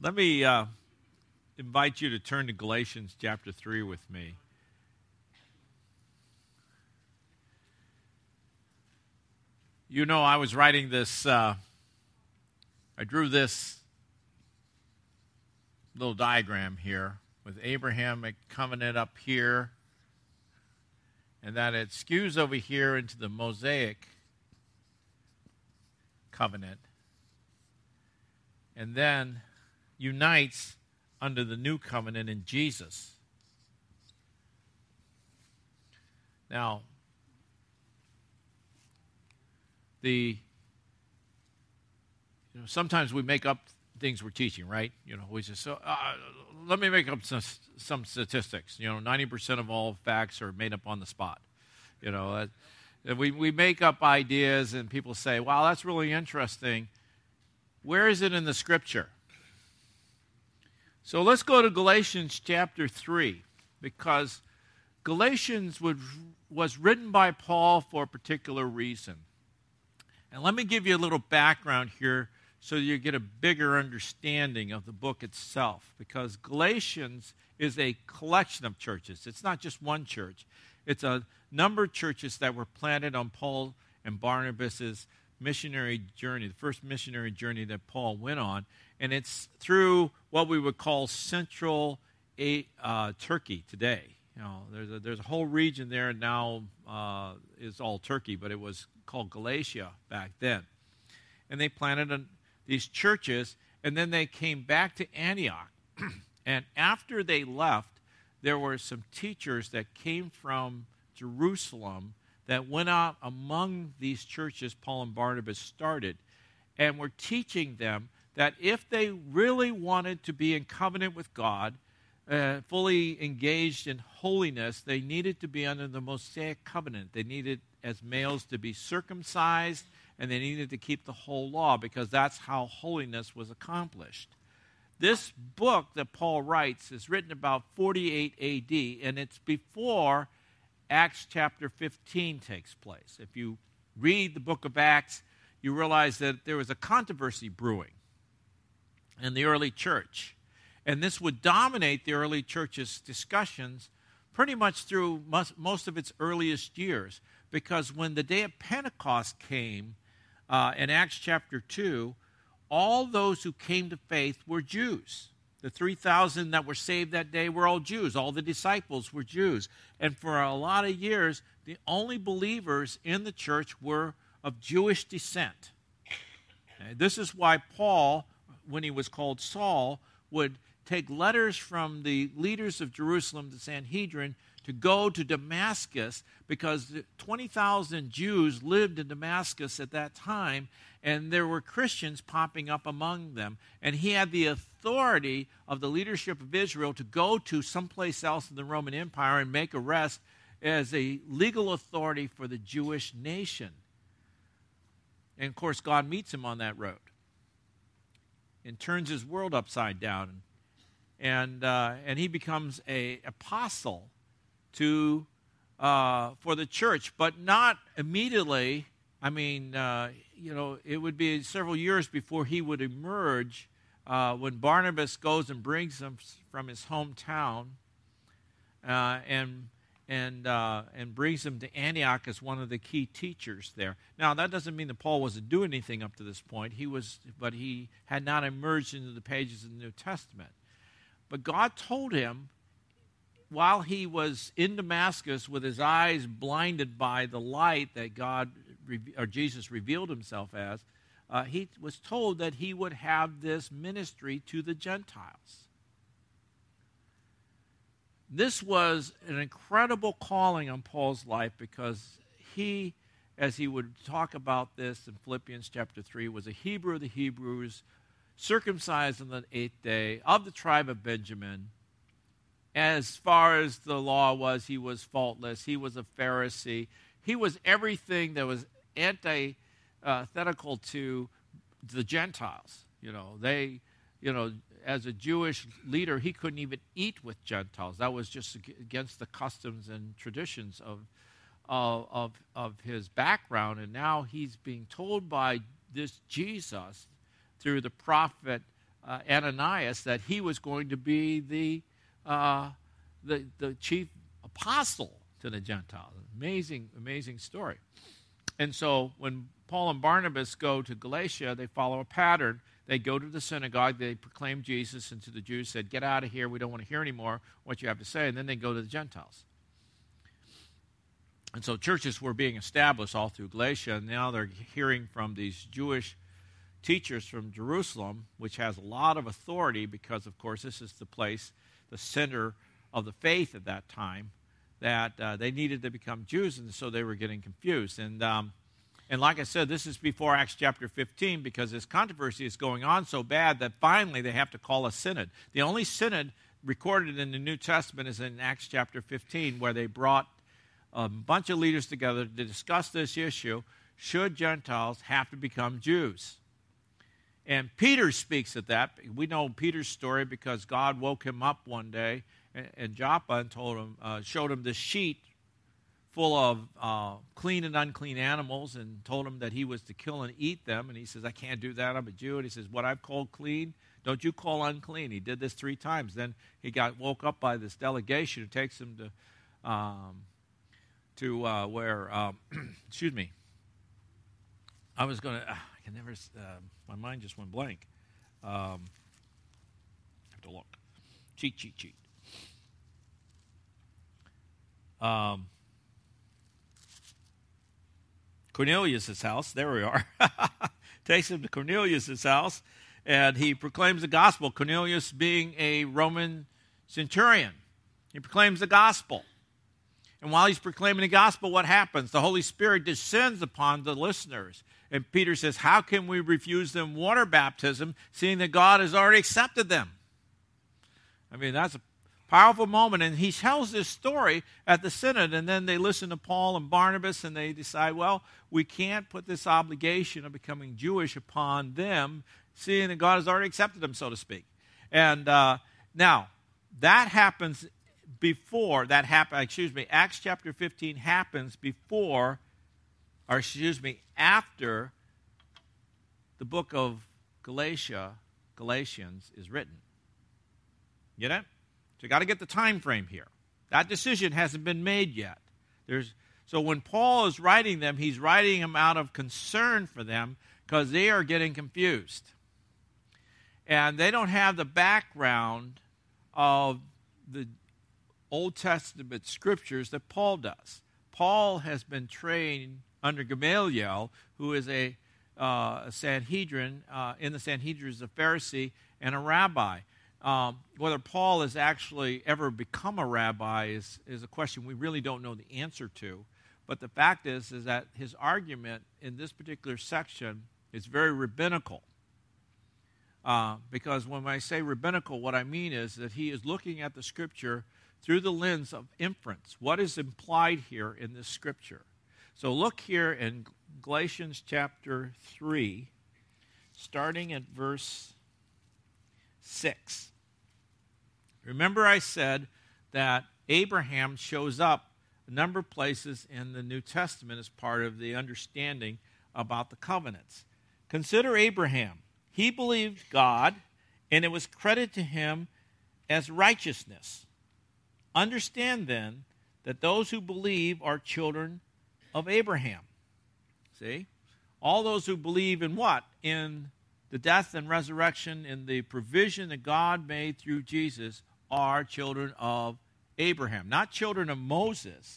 Let me invite you to turn to Galatians chapter 3 with me. You know, I was writing this, I drew this little diagram here with Abrahamic covenant up here, and that it skews over here into the Mosaic covenant, and then unites under the new covenant in Jesus. Now, sometimes we make up things we're teaching, right? We just let me make up some statistics. 90% of all facts are made up on the spot. We make up ideas, and people say, "Wow, that's really interesting." Where is it in the Scripture? So let's go to Galatians chapter 3, because Galatians was written by Paul for a particular reason. And let me give you a little background here so you get a bigger understanding of the book itself, because Galatians is a collection of churches. It's not just one church. It's a number of churches that were planted on Paul and Barnabas' missionary journey, the first missionary journey that Paul went on. And it's through what we would call central Turkey today. There's a whole region there now is all Turkey, but it was called Galatia back then. And they planted these churches, and then they came back to Antioch. And after they left, there were some teachers that came from Jerusalem that went out among these churches Paul and Barnabas started, and were teaching them that if they really wanted to be in covenant with God, fully engaged in holiness, they needed to be under the Mosaic covenant. They needed, as males, to be circumcised, and they needed to keep the whole law, because that's how holiness was accomplished. This book that Paul writes is written about 48 A.D., and it's before Acts chapter 15 takes place. If you read the book of Acts, you realize that there was a controversy brewing in the early church. And this would dominate the early church's discussions pretty much through most of its earliest years. Because when the day of Pentecost came in Acts chapter 2, all those who came to faith were Jews. The 3,000 that were saved that day were all Jews. All the disciples were Jews. And for a lot of years, the only believers in the church were of Jewish descent. Okay? This is why Paul, when he was called Saul, would take letters from the leaders of Jerusalem, the Sanhedrin, to go to Damascus, because 20,000 Jews lived in Damascus at that time, and there were Christians popping up among them. And he had the authority of the leadership of Israel to go to someplace else in the Roman Empire and make arrests as a legal authority for the Jewish nation. And, of course, God meets him on that road and turns his world upside down. And he becomes an apostle for the church, but not immediately. I mean, it would be several years before he would emerge when Barnabas goes and brings him from his hometown and brings him to Antioch as one of the key teachers there. Now, that doesn't mean that Paul wasn't doing anything up to this point. But he had not emerged into the pages of the New Testament. But God told him, while he was in Damascus with his eyes blinded by the light that Jesus revealed himself as, he was told that he would have this ministry to the Gentiles. This was an incredible calling on Paul's life, because he, as he would talk about this in Philippians chapter 3, was a Hebrew of the Hebrews, circumcised on the 8th day, of the tribe of Benjamin. As far as the law was, he was faultless. He was a Pharisee. He was everything that was antithetical to the Gentiles. As a Jewish leader, he couldn't even eat with Gentiles. That was just against the customs and traditions of his background. And now he's being told by this Jesus, through the prophet Ananias that he was going to be the chief apostle to the Gentiles. Amazing, amazing story. And so when Paul and Barnabas go to Galatia, they follow a pattern. They go to the synagogue, they proclaim Jesus, and to the Jews said, "Get out of here, we don't want to hear anymore what you have to say." And then they go to the Gentiles. And so churches were being established all through Galatia, and now they're hearing from these Jewish teachers from Jerusalem, which has a lot of authority because, of course, this is the place, the center of the faith at that time, that they needed to become Jews, and so they were getting confused. And like I said, this is before Acts chapter 15 because this controversy is going on so bad that finally they have to call a synod. The only synod recorded in the New Testament is in Acts chapter 15, where they brought a bunch of leaders together to discuss this issue. Should Gentiles have to become Jews? And Peter speaks at that. We know Peter's story because God woke him up one day in Joppa and told him, showed him this sheet full of clean and unclean animals and told him that he was to kill and eat them. And he says, "I can't do that. I'm a Jew." And he says, "What I've called clean, don't you call unclean." He did this 3 times. Then he got woke up by this delegation who takes him to where, excuse me. I was going to, I can never, my mind just went blank. I have to look. Cheat. Cornelius' house, there we are. Takes him to Cornelius' house, and he proclaims the gospel. Cornelius being a Roman centurion. He proclaims the gospel. And while he's proclaiming the gospel, what happens? The Holy Spirit descends upon the listeners. And Peter says, how can we refuse them water baptism, seeing that God has already accepted them? I mean, that's a powerful moment. And he tells this story at the synod, and then they listen to Paul and Barnabas, and they decide, well, we can't put this obligation of becoming Jewish upon them, seeing that God has already accepted them, so to speak. And now, that happens before, Acts chapter 15 happens before, after the book of Galatians is written. Get it? So you got to get the time frame here. That decision hasn't been made yet. So when Paul is writing them, he's writing them out of concern for them because they are getting confused. And they don't have the background of the Old Testament scriptures that Paul does. Paul has been trained under Gamaliel, who is a Sanhedrin, in the Sanhedrin is a Pharisee and a rabbi. Whether Paul has actually ever become a rabbi is a question we really don't know the answer to. But the fact is that his argument in this particular section is very rabbinical. Because when I say rabbinical, what I mean is that he is looking at the scripture through the lens of inference. What is implied here in this scripture? So look here in Galatians chapter 3, starting at verse 6. Remember I said that Abraham shows up a number of places in the New Testament as part of the understanding about the covenants. Consider Abraham. He believed God, and it was credited to him as righteousness. Understand then that those who believe are children of Abraham. See? All those who believe in what? In the death and resurrection, in the provision that God made through Jesus, are children of Abraham. Not children of Moses.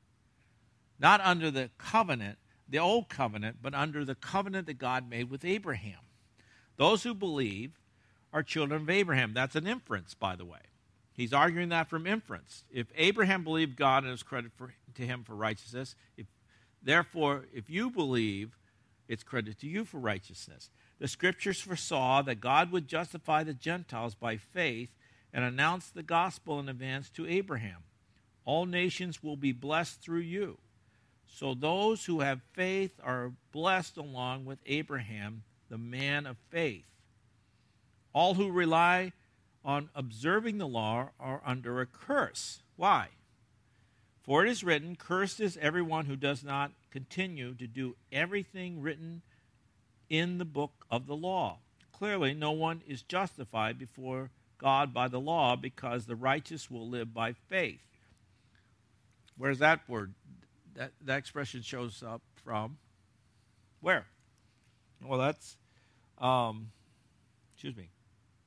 Not under the covenant, the old covenant, but under the covenant that God made with Abraham. Those who believe are children of Abraham. That's an inference, by the way. He's arguing that from inference. If Abraham believed God and it was credited to him for righteousness, therefore, if you believe, it's credited to you for righteousness. The scriptures foresaw that God would justify the Gentiles by faith and announce the gospel in advance to Abraham. All nations will be blessed through you. So those who have faith are blessed along with Abraham, the man of faith. All who rely on observing the law are under a curse. Why? For it is written, "Cursed is everyone who does not continue to do everything written in the book of the law." clearly, no one is justified before God by the law, because the righteous will live by faith. Where's that word? That expression shows up from where? Well, that's, excuse me.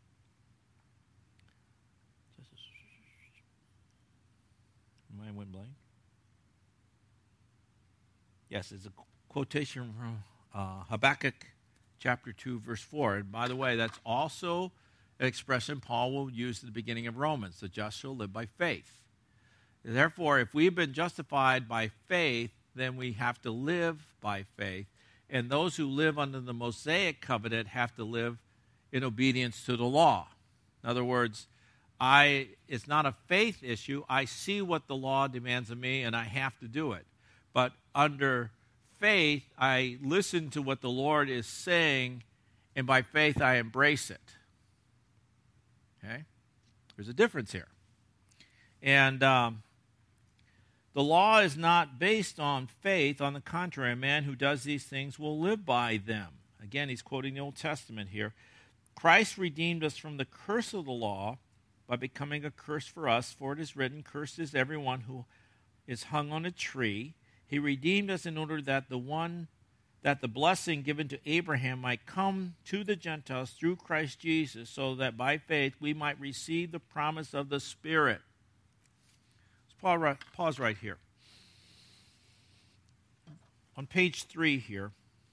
Mind went blank. Yes, it's a quotation from Habakkuk chapter 2, verse 4. And by the way, that's also an expression Paul will use at the beginning of Romans. The just shall live by faith. Therefore, if we've been justified by faith, then we have to live by faith. And those who live under the Mosaic covenant have to live in obedience to the law. In other words, it's not a faith issue. I see what the law demands of me, and I have to do it. But under faith, I listen to what the Lord is saying, and by faith, I embrace it. Okay? There's a difference here. And the law is not based on faith. On the contrary, a man who does these things will live by them. Again, he's quoting the Old Testament here. Christ redeemed us from the curse of the law by becoming a curse for us, for it is written, cursed is everyone who is hung on a tree. He redeemed us in order that the blessing given to Abraham might come to the Gentiles through Christ Jesus, so that by faith we might receive the promise of the Spirit. Let's pause right here. On page 3 here,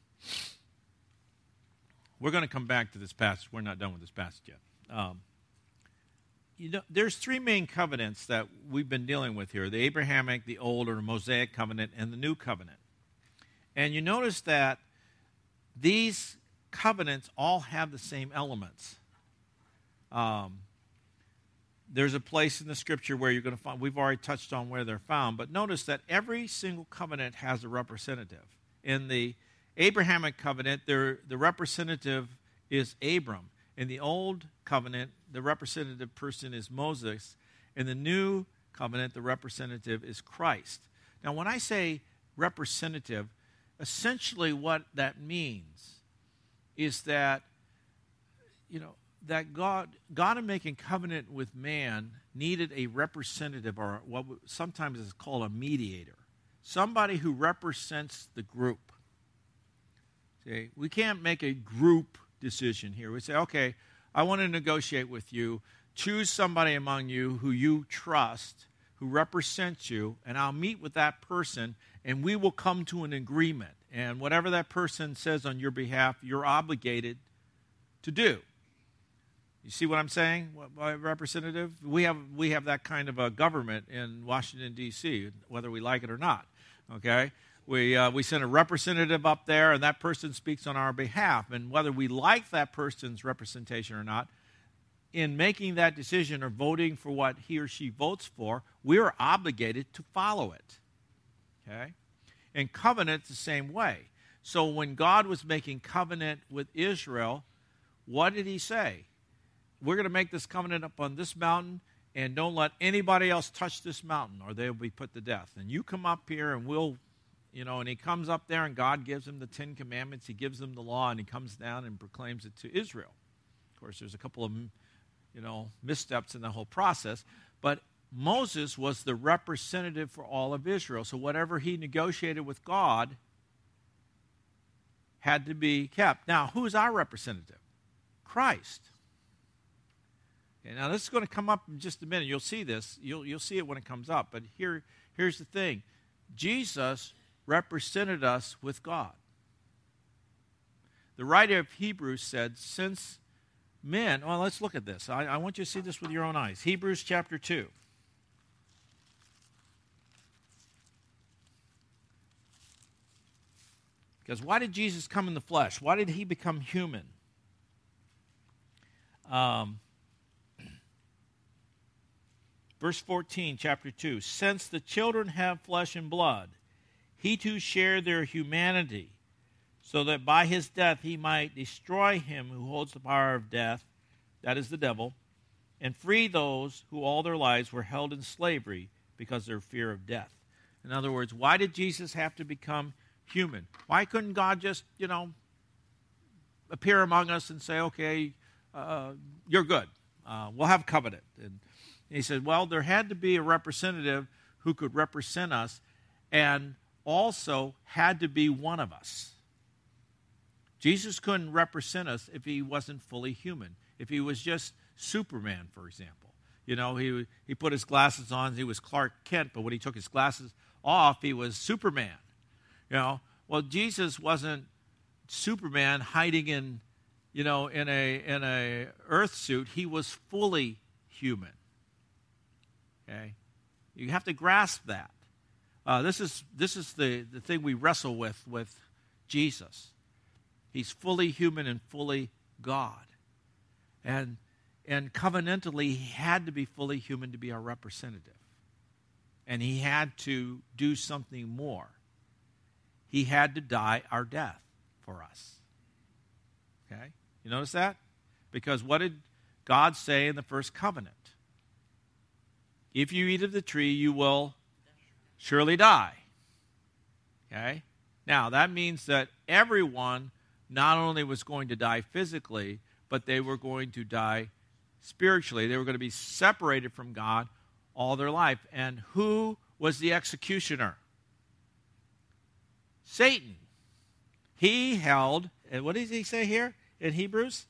we're going to come back to this passage. We're not done with this passage yet. There's 3 main covenants that we've been dealing with here: the Abrahamic, the Old or Mosaic covenant, and the New covenant. And you notice that these covenants all have the same elements. There's a place in the Scripture where you're going to find, we've already touched on where they're found, but notice that every single covenant has a representative. In the Abrahamic covenant, the representative is Abram. In the Old covenant, the representative person is Moses. In the New covenant, the representative is Christ. Now, when I say representative, essentially what that means is that, that God in making covenant with man needed a representative, or what sometimes is called a mediator, somebody who represents the group. See, we can't make a group decision here. We say, okay, I want to negotiate with you. Choose somebody among you who you trust, who represents you, and I'll meet with that person, and we will come to an agreement. And whatever that person says on your behalf, you're obligated to do. You see what I'm saying, Representative? We have that kind of a government in Washington, D.C., whether we like it or not, okay? We send a representative up there, and that person speaks on our behalf. And whether we like that person's representation or not, in making that decision or voting for what he or she votes for, we are obligated to follow it. Okay? And covenant's the same way. So when God was making covenant with Israel, what did he say? We're going to make this covenant up on this mountain, and don't let anybody else touch this mountain, or they will be put to death. And you come up here, and we'll... and he comes up there, and God gives him the 10 Commandments. He gives them the law, and he comes down and proclaims it to Israel. Of course, there's a couple of, missteps in the whole process. But Moses was the representative for all of Israel. So whatever he negotiated with God had to be kept. Now, who is our representative? Christ. Okay, now, this is going to come up in just a minute. You'll see this. You'll see it when it comes up. But here's the thing. Jesus represented us with God. The writer of Hebrews said, since men, well, let's look at this. I want you to see this with your own eyes. Hebrews chapter 2. Because why did Jesus come in the flesh? Why did he become human? Verse 14, chapter 2. Since the children have flesh and blood, he too shared their humanity, so that by his death he might destroy him who holds the power of death, that is the devil, and free those who all their lives were held in slavery because of their fear of death. In other words, why did Jesus have to become human? Why couldn't God just, appear among us and say, okay, you're good. We'll have covenant. And he said, well, there had to be a representative who could represent us and also had to be one of us. Jesus couldn't represent us if he wasn't fully human. If he was just Superman, for example. He put his glasses on, he was Clark Kent, but when he took his glasses off, he was Superman. Well, Jesus wasn't Superman hiding in a earth suit. He was fully human. Okay? You have to grasp that. This is the thing we wrestle with Jesus. He's fully human and fully God. And covenantally, he had to be fully human to be our representative. And he had to do something more. He had to die our death for us. Okay? You notice that? Because what did God say in the first covenant? If you eat of the tree, you will surely die. Okay? Now, that means that everyone not only was going to die physically, but they were going to die spiritually. They were going to be separated from God all their life. And who was the executioner? Satan. He held, and what does he say here in Hebrews?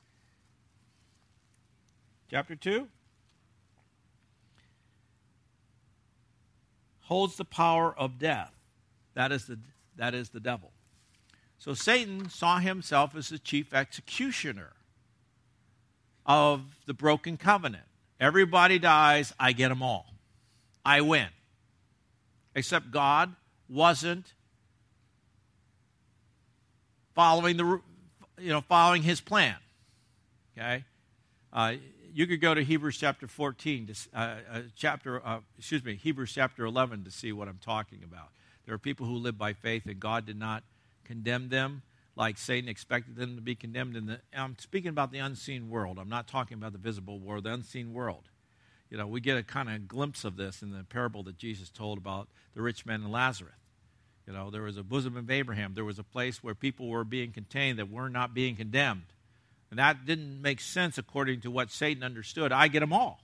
Chapter 2? Holds the power of death. That is the devil. So Satan saw himself as the chief executioner of the broken covenant. Everybody dies, I get them all. I win. Except God wasn't following his plan. Okay? You could go to Hebrews chapter 14, Hebrews chapter 11 to see what I'm talking about. There are people who live by faith, and God did not condemn them like Satan expected them to be condemned. I'm speaking about the unseen world. I'm not talking about the visible world, the unseen world. We get a kind of glimpse of this in the parable that Jesus told about the rich man and Lazarus. There was a bosom of Abraham. There was a place where people were being contained that were not being condemned. And that didn't make sense according to what Satan understood. I get them all.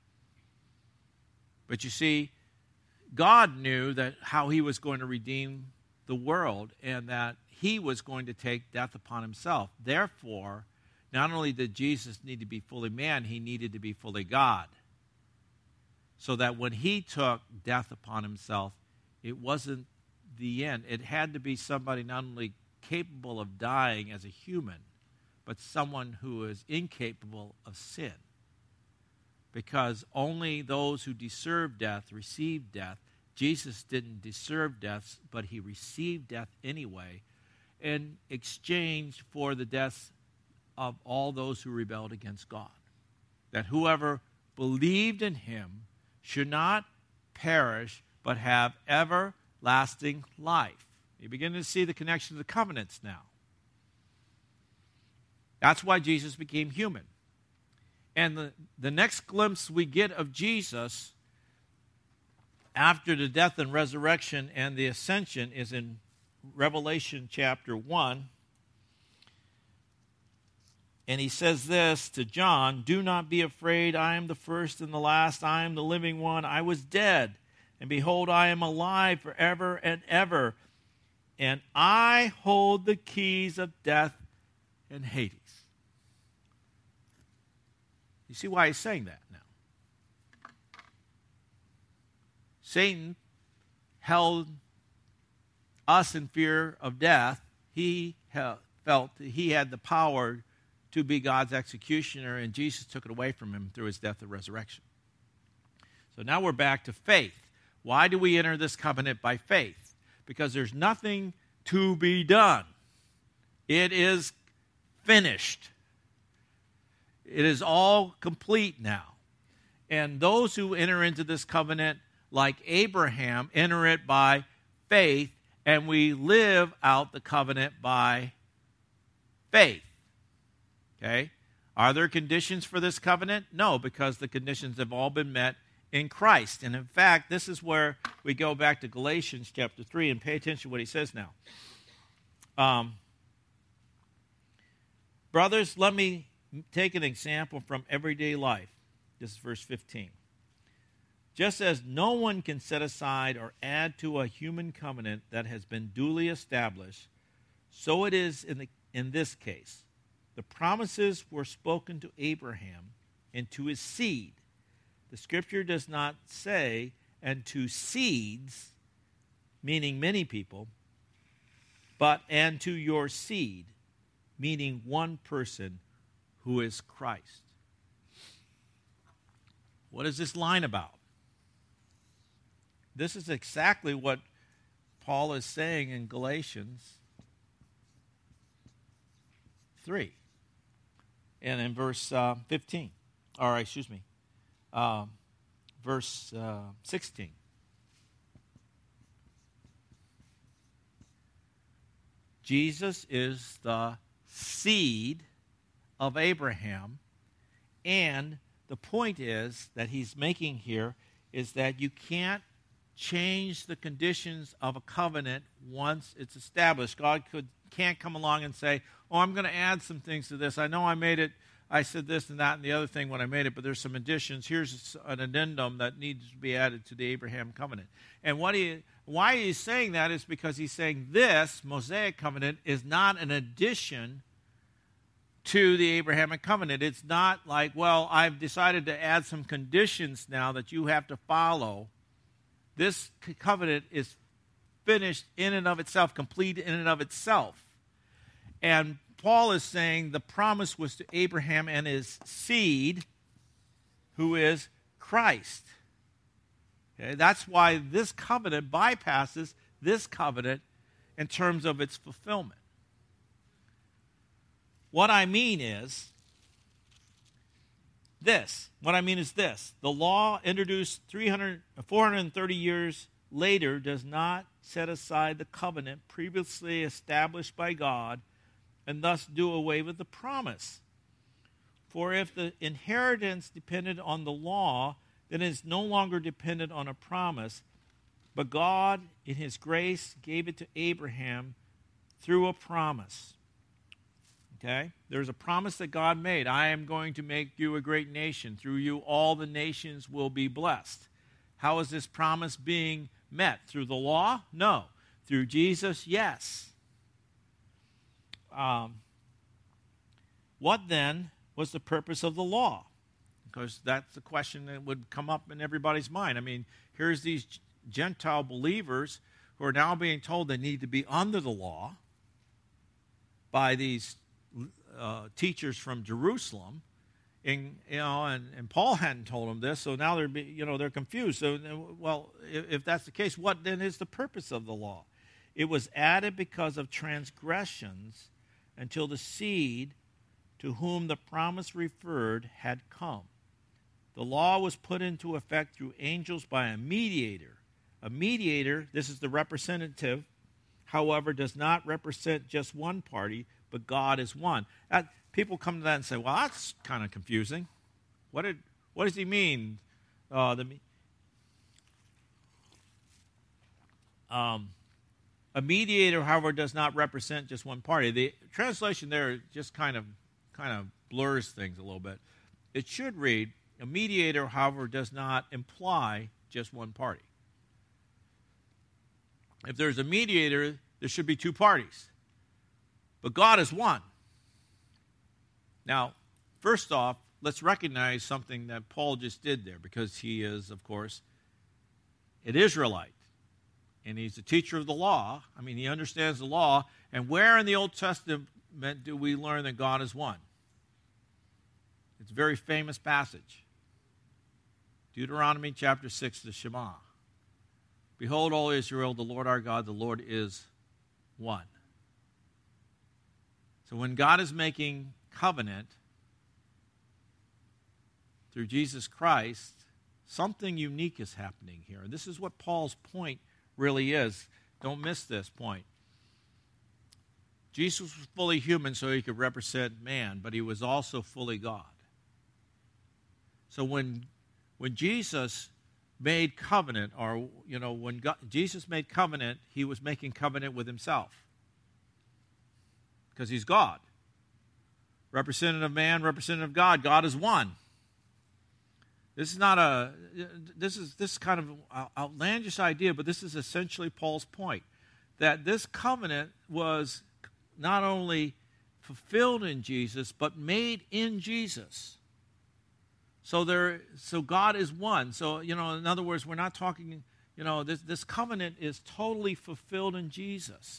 But you see, God knew that how he was going to redeem the world and that he was going to take death upon himself. Therefore, not only did Jesus need to be fully man, he needed to be fully God. So that when he took death upon himself, it wasn't the end. It had to be somebody not only capable of dying as a human, but someone who is incapable of sin. Because only those who deserve death receive death. Jesus didn't deserve death, but he received death anyway in exchange for the deaths of all those who rebelled against God. That whoever believed in him should not perish, but have everlasting life. You begin to see the connection to the covenants now. That's why Jesus became human. And the next glimpse we get of Jesus after the death and resurrection and the ascension is in Revelation chapter 1. And he says this to John, "Do not be afraid, I am the first and the last, I am the living one. I was dead, and behold, I am alive forever and ever, and I hold the keys of death and Hades." You see why he's saying that now? Satan held us in fear of death. He felt that he had the power to be God's executioner, and Jesus took it away from him through his death and resurrection. So now we're back to faith. Why do we enter this covenant by faith? Because there's nothing to be done. It is finished. It is all complete now. And those who enter into this covenant, like Abraham, enter it by faith, and we live out the covenant by faith. Okay? Are there conditions for this covenant? No, because the conditions have all been met in Christ. And in fact, this is where we go back to Galatians chapter 3 and pay attention to what he says now. Brothers, let me take an example from everyday life. This is verse 15. Just as no one can set aside or add to a human covenant that has been duly established, so it is in this case. The promises were spoken to Abraham and to his seed. The Scripture does not say, and to seeds, meaning many people, but and to your seed, meaning one person, who is Christ. What is this line about? This is exactly what Paul is saying in Galatians 3 and in verse 15. Or, excuse me, verse 16. Jesus is the seed of Abraham, and the point is that he's making here is that you can't change the conditions of a covenant once it's established. God can't come along and say, oh, I'm going to add some things to this. I know I made it, I said this and that and the other thing when I made it, but there's some additions. Here's an addendum that needs to be added to the Abraham covenant. And why he's saying that is because he's saying this Mosaic covenant is not an addition to the Abrahamic covenant. It's not like, well, I've decided to add some conditions now that you have to follow. This covenant is finished in and of itself, complete in and of itself. And Paul is saying the promise was to Abraham and his seed, who is Christ. Okay, that's why this covenant bypasses this covenant in terms of its fulfillment. What I mean is this. The law introduced 430 years later does not set aside the covenant previously established by God and thus do away with the promise. For if the inheritance depended on the law, then it is no longer dependent on a promise, but God, in his grace, gave it to Abraham through a promise. Okay? There's a promise that God made. I am going to make you a great nation. Through you, all the nations will be blessed. How is this promise being met? Through the law? No. Through Jesus? Yes. What then was the purpose of the law? Because that's the question that would come up in everybody's mind. I mean, here's these Gentile believers who are now being told they need to be under the law by these teachers from Jerusalem, and Paul hadn't told them this, so now they're confused. So, well, if that's the case, what then is the purpose of the law? It was added because of transgressions until the seed to whom the promise referred had come. The law was put into effect through angels by a mediator. A mediator, this is the representative, however, does not represent just one party, but God is one. People come to that and say, well, that's kind of confusing. What does he mean? A mediator, however, does not represent just one party. The translation there just kind of blurs things a little bit. It should read, a mediator, however, does not imply just one party. If there's a mediator, there should be two parties. But God is one. Now, first off, let's recognize something that Paul just did there, because he is, of course, an Israelite. And he's a teacher of the law. I mean, he understands the law. And where in the Old Testament do we learn that God is one? It's a very famous passage. Deuteronomy chapter 6, the Shema. Behold, O Israel, the Lord our God, the Lord is one. So when God is making covenant through Jesus Christ, something unique is happening here. And this is what Paul's point really is. Don't miss this point. Jesus was fully human so he could represent man, but he was also fully God. So when Jesus made covenant, or when Jesus made covenant, he was making covenant with himself, because he's God. Representative man, representative God. God is one. This is kind of an outlandish idea, but this is essentially Paul's point, that this covenant was not only fulfilled in Jesus, but made in Jesus. So God is one. So, in other words, we're not talking, this covenant is totally fulfilled in Jesus.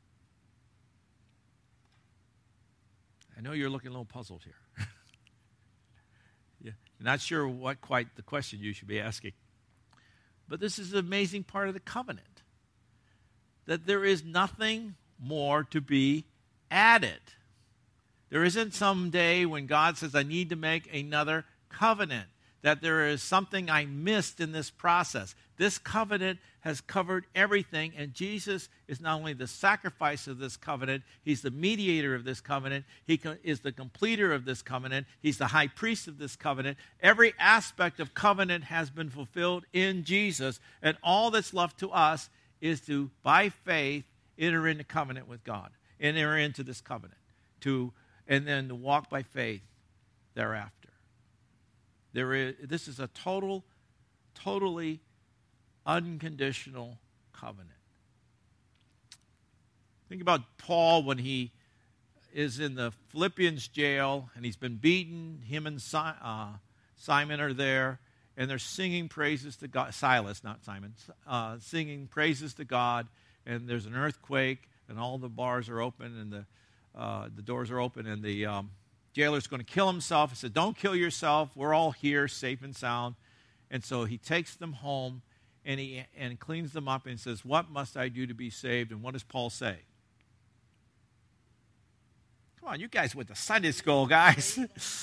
I know you're looking a little puzzled here. Yeah, not sure what quite the question you should be asking. But this is an amazing part of the covenant, that there is nothing more to be added. There isn't some day when God says, I need to make another covenant, that there is something I missed in this process. This covenant has covered everything, and Jesus is not only the sacrifice of this covenant, he's the mediator of this covenant, he is the completer of this covenant, he's the high priest of this covenant. Every aspect of covenant has been fulfilled in Jesus, and all that's left to us is to, by faith, enter into covenant with God, enter into this covenant, and then to walk by faith thereafter. This is a totally unconditional covenant. Think about Paul when he is in the Philippians jail and he's been beaten. Him and Simon are there, and they're singing praises to God. Silas, not Simon, singing praises to God. And there's an earthquake, and all the bars are open, and the doors are open, and the jailer's going to kill himself. He said, "Don't kill yourself. We're all here, safe and sound." And so he takes them home, and he cleans them up, and says, "What must I do to be saved?" And what does Paul say? Come on, you guys went to Sunday school, guys.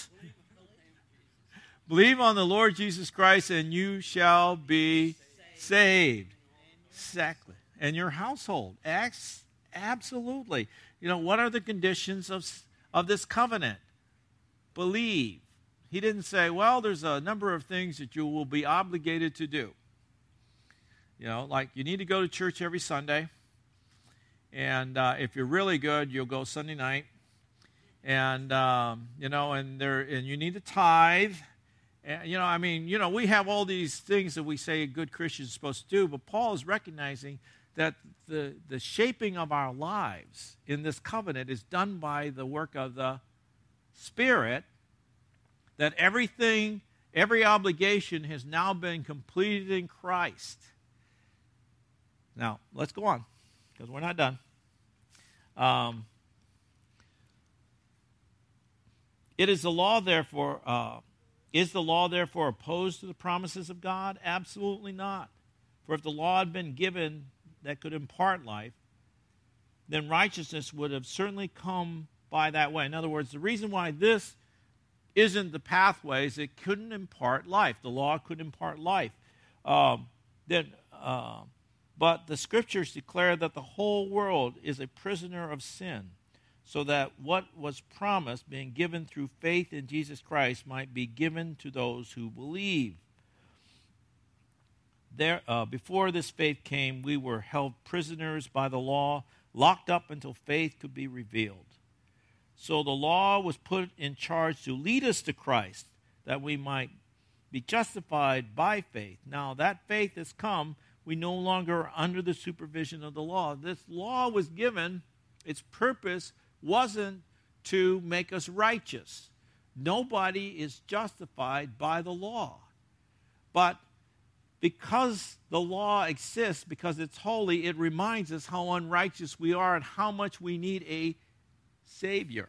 Believe on the Lord Jesus Christ, and you shall be saved. Exactly. And your household. Absolutely. What are the conditions of this covenant? Believe. He didn't say, well, there's a number of things that you will be obligated to do. Like you need to go to church every Sunday. And if you're really good, you'll go Sunday night. And, and you need to tithe. And, we have all these things that we say a good Christian is supposed to do, but Paul is recognizing that the shaping of our lives in this covenant is done by the work of the Spirit, that every obligation has now been completed in Christ. Now, let's go on, because we're not done. Is the law therefore opposed to the promises of God? Absolutely not. For if the law had been given that could impart life, then righteousness would have certainly come by that way. In other words, the reason why this isn't the pathway is it couldn't impart life. The law could impart life. But the Scriptures declare that the whole world is a prisoner of sin, so that what was promised, being given through faith in Jesus Christ, might be given to those who believe. Before this faith came, we were held prisoners by the law, locked up until faith could be revealed. So the law was put in charge to lead us to Christ, that we might be justified by faith. Now that faith has come, we no longer are under the supervision of the law. This law was given, its purpose wasn't to make us righteous. Nobody is justified by the law. But because the law exists, because it's holy, it reminds us how unrighteous we are and how much we need a Savior.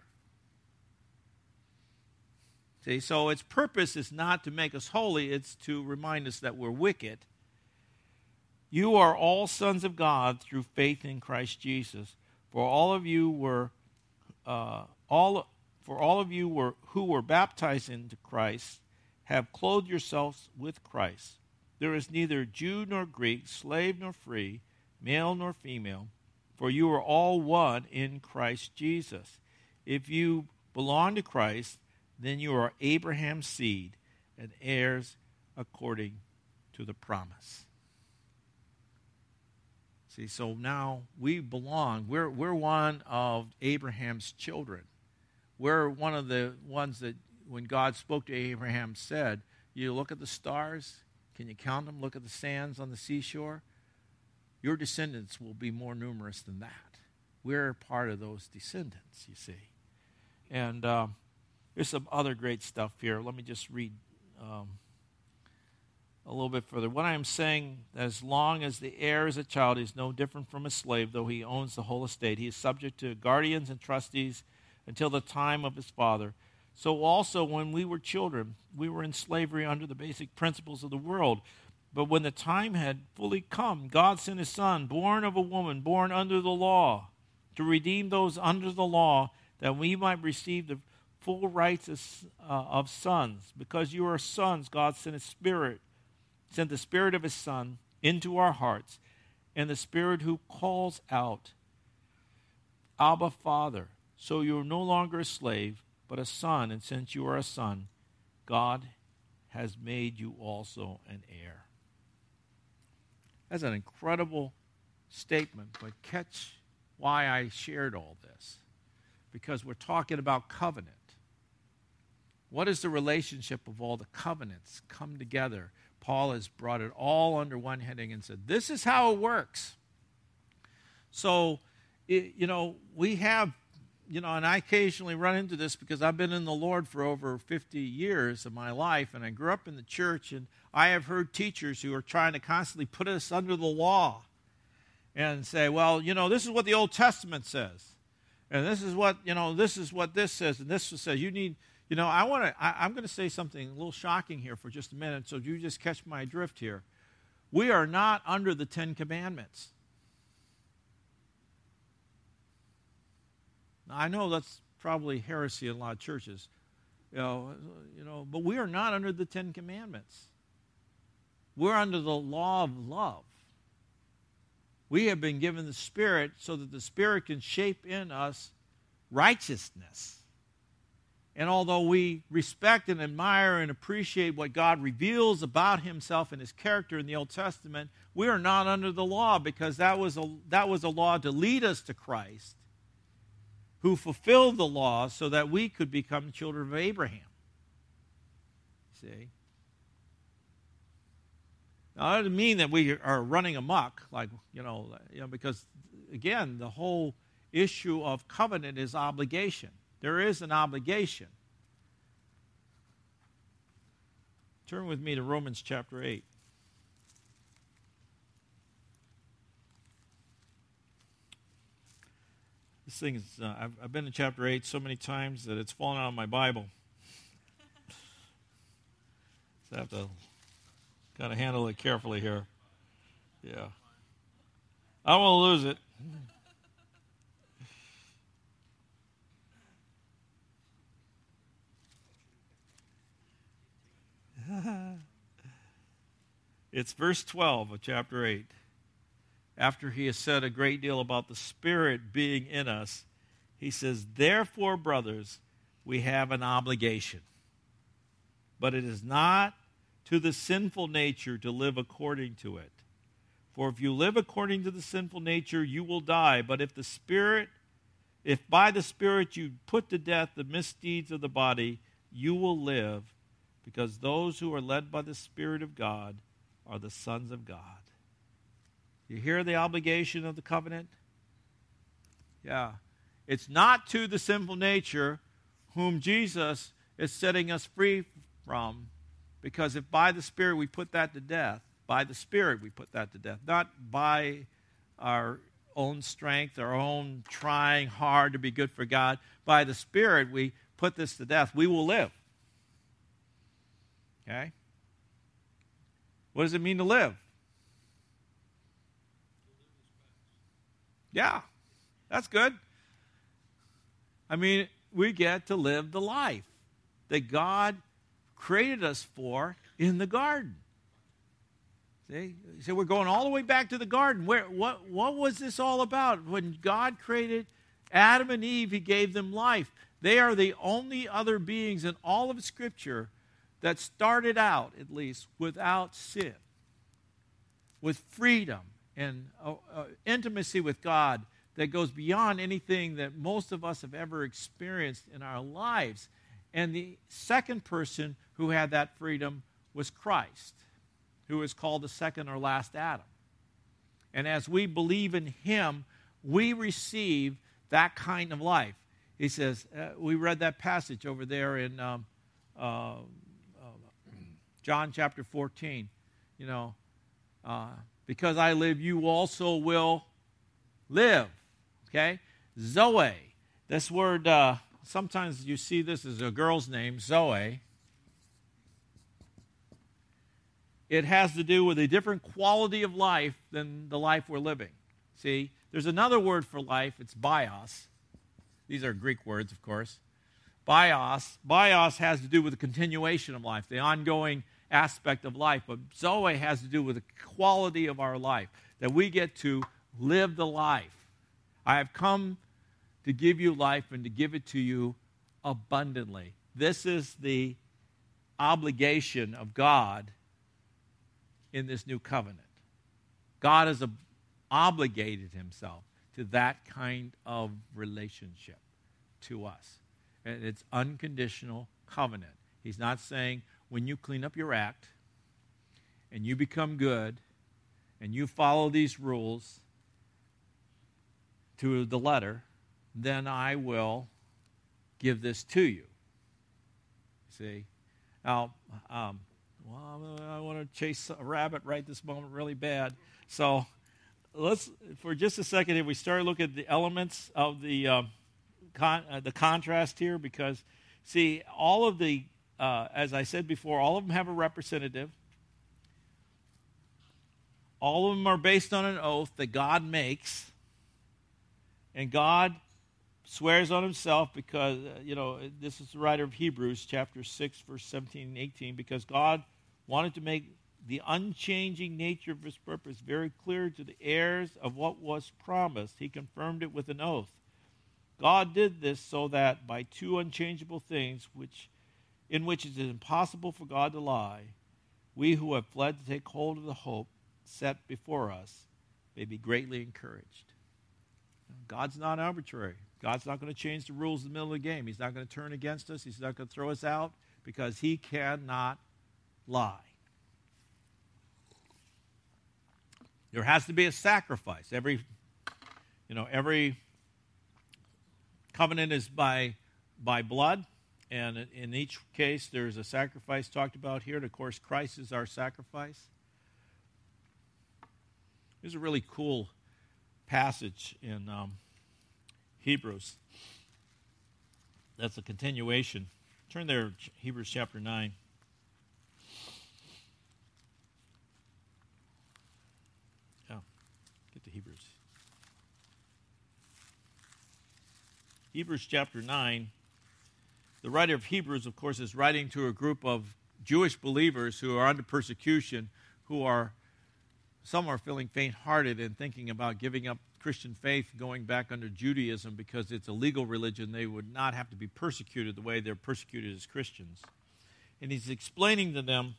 See, so its purpose is not to make us holy, it's to remind us that we're wicked. You are all sons of God through faith in Christ Jesus. For all of you who were baptized into Christ have clothed yourselves with Christ. There is neither Jew nor Greek, slave nor free, male nor female, for you are all one in Christ Jesus. If you belong to Christ, then you are Abraham's seed and heirs according to the promise. See, so now we belong. We're one of Abraham's children. We're one of the ones that when God spoke to Abraham said, you look at the stars, can you count them? Look at the sands on the seashore. Your descendants will be more numerous than that. We're part of those descendants, you see. And there's some other great stuff here. Let me just read a little bit further. What I am saying, as long as the heir is a child, he is no different from a slave, though he owns the whole estate. He is subject to guardians and trustees until the time of his father. So also when we were children, we were in slavery under the basic principles of the world. But when the time had fully come, God sent his Son, born of a woman, born under the law, to redeem those under the law, that we might receive the full rights of sons. Because you are sons, God sent the Spirit of his Son into our hearts, and the Spirit who calls out, Abba, Father. So you are no longer a slave, but a son, and since you are a son, God has made you also an heir. That's an incredible statement, but catch why I shared all this. Because we're talking about covenant. What is the relationship of all the covenants come together? Paul has brought it all under one heading and said, this is how it works. So, we have, and I occasionally run into this because I've been in the Lord for over 50 years of my life, and I grew up in the church, and I have heard teachers who are trying to constantly put us under the law and say, well, this is what the Old Testament says, and this is what this says, and this says you need, I'm going to say something a little shocking here for just a minute, so you just catch my drift here. We are not under the Ten Commandments. Now, I know that's probably heresy in a lot of churches, but we are not under the Ten Commandments. We're under the law of love. We have been given the Spirit so that the Spirit can shape in us righteousness. And although we respect and admire and appreciate what God reveals about himself and his character in the Old Testament, we are not under the law, because that was a law to lead us to Christ, who fulfilled the law so that we could become children of Abraham. See? Now, that doesn't mean that we are running amok, because, again, the whole issue of covenant is obligation. There is an obligation. Turn with me to Romans chapter 8. This thing is, I've been in chapter 8 so many times that it's fallen out of my Bible. So I have to kind of handle it carefully here. Yeah. I don't want to lose it. It's verse 12 of chapter 8. After he has said a great deal about the Spirit being in us, he says, therefore, brothers, we have an obligation. But it is not to the sinful nature to live according to it. For if you live according to the sinful nature, you will die. But if by the Spirit you put to death the misdeeds of the body, you will live, because those who are led by the Spirit of God are the sons of God. You hear the obligation of the covenant? Yeah. It's not to the sinful nature whom Jesus is setting us free from, because if by the Spirit we put that to death, by the Spirit we put that to death, not by our own strength, our own trying hard to be good for God. By the Spirit we put this to death. We will live. Okay? What does it mean to live? Yeah, that's good. I mean, we get to live the life that God created us for in the garden. See? So we're going all the way back to the garden. What was this all about? When God created Adam and Eve, he gave them life. They are the only other beings in all of Scripture that started out, at least, without sin, with freedom and intimacy with God that goes beyond anything that most of us have ever experienced in our lives. And the second person who had that freedom was Christ, who is called the second or last Adam. And as we believe in him, we receive that kind of life. He says, we read that passage over there in John chapter 14. Because I live, you also will live. Okay? Zoe. This word, sometimes you see this as a girl's name, Zoe. It has to do with a different quality of life than the life we're living. See, there's another word for life. It's bios. These are Greek words, of course. Bios. Bios has to do with the continuation of life, the ongoing aspect of life. But Zoe has to do with the quality of our life, that we get to live the life. I have come to give you life and to give it to you abundantly. This is the obligation of God in this new covenant. God has obligated himself to that kind of relationship to us. And it's unconditional covenant. He's not saying when you clean up your act and you become good and you follow these rules to the letter, then I will give this to you. See? Now, I want to chase a rabbit right this moment really bad. So let's, for just a second, if we start looking at the elements of the contrast here, because, see, all of the, as I said before, all of them have a representative. All of them are based on an oath that God makes. And God swears on himself because, this is the writer of Hebrews, chapter 6, verse 17 and 18, because God wanted to make the unchanging nature of his purpose very clear to the heirs of what was promised. He confirmed it with an oath. God did this so that by two unchangeable things, in which it is impossible for God to lie, we who have fled to take hold of the hope set before us may be greatly encouraged. God's not arbitrary. God's not going to change the rules in the middle of the game. He's not going to turn against us. He's not going to throw us out because he cannot lie. There has to be a sacrifice. Every covenant is by blood, and in each case there's a sacrifice talked about here. And of course, Christ is our sacrifice. There's a really cool passage in Hebrews. That's a continuation. Turn there, Hebrews chapter 9. Get to Hebrews. Hebrews chapter 9. The writer of Hebrews, of course, is writing to a group of Jewish believers who are under persecution, some are feeling faint-hearted and thinking about giving up Christian faith, going back under Judaism because it's a legal religion. They would not have to be persecuted the way they're persecuted as Christians. And he's explaining to them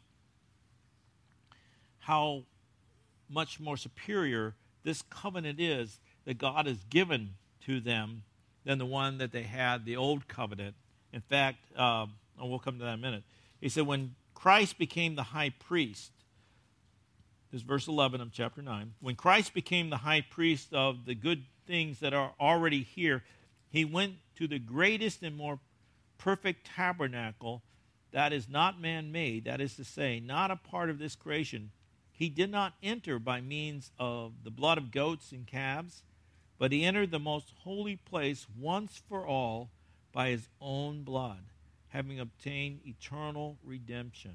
how much more superior this covenant is that God has given to them than the one that they had, the old covenant. In fact, and we'll come to that in a minute. He said, when Christ became the high priest, this is verse 11 of chapter 9. When Christ became the high priest of the good things that are already here, he went to the greatest and more perfect tabernacle that is not man-made, that is to say, not a part of this creation. He did not enter by means of the blood of goats and calves, but he entered the most holy place once for all by his own blood, having obtained eternal redemption.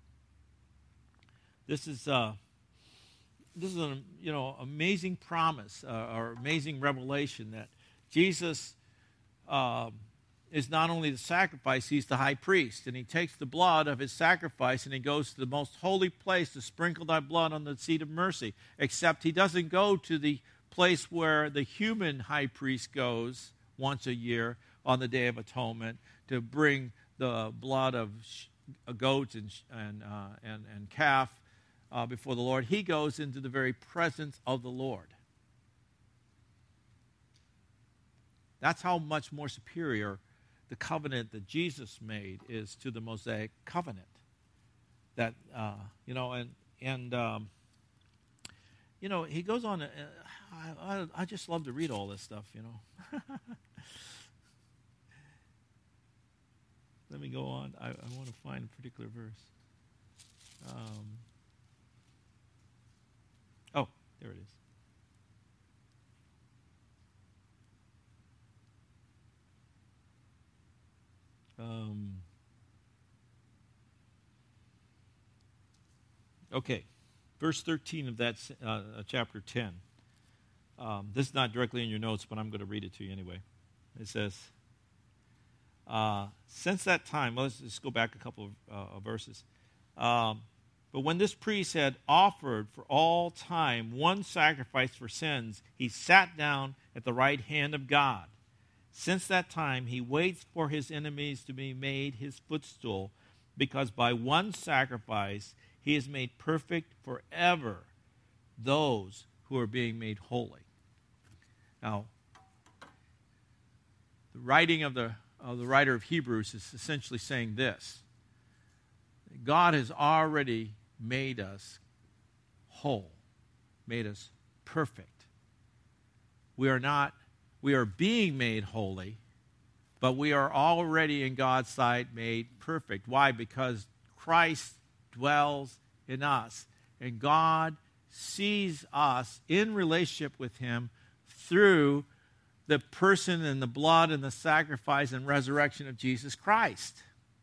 This is an amazing promise or amazing revelation that Jesus is not only the sacrifice, he's the high priest. And he takes the blood of his sacrifice and he goes to the most holy place to sprinkle that blood on the seat of mercy. Except he doesn't go to the place where the human high priest goes once a year on the Day of Atonement to bring the blood of a goat and calf before the Lord. He goes into the very presence of the Lord. That's how much more superior the covenant that Jesus made is to the Mosaic covenant. That, he goes on, I just love to read all this stuff, Let me go on. I want to find a particular verse. There it is. Okay, verse 13 of that chapter 10. This is not directly in your notes, but I'm going to read it to you anyway. It says, since that time, let's just go back a couple of verses. But when this priest had offered for all time one sacrifice for sins, he sat down at the right hand of God. Since that time, he waits for his enemies to be made his footstool, because by one sacrifice he has made perfect forever those who are being made holy. Now, the writing of the writer of Hebrews is essentially saying this: God has already made us whole, made us perfect. We are being made holy, but we are already in God's sight made perfect. Why? Because Christ dwells in us, and God sees us in relationship with him through the person and the blood and the sacrifice and resurrection of Jesus Christ.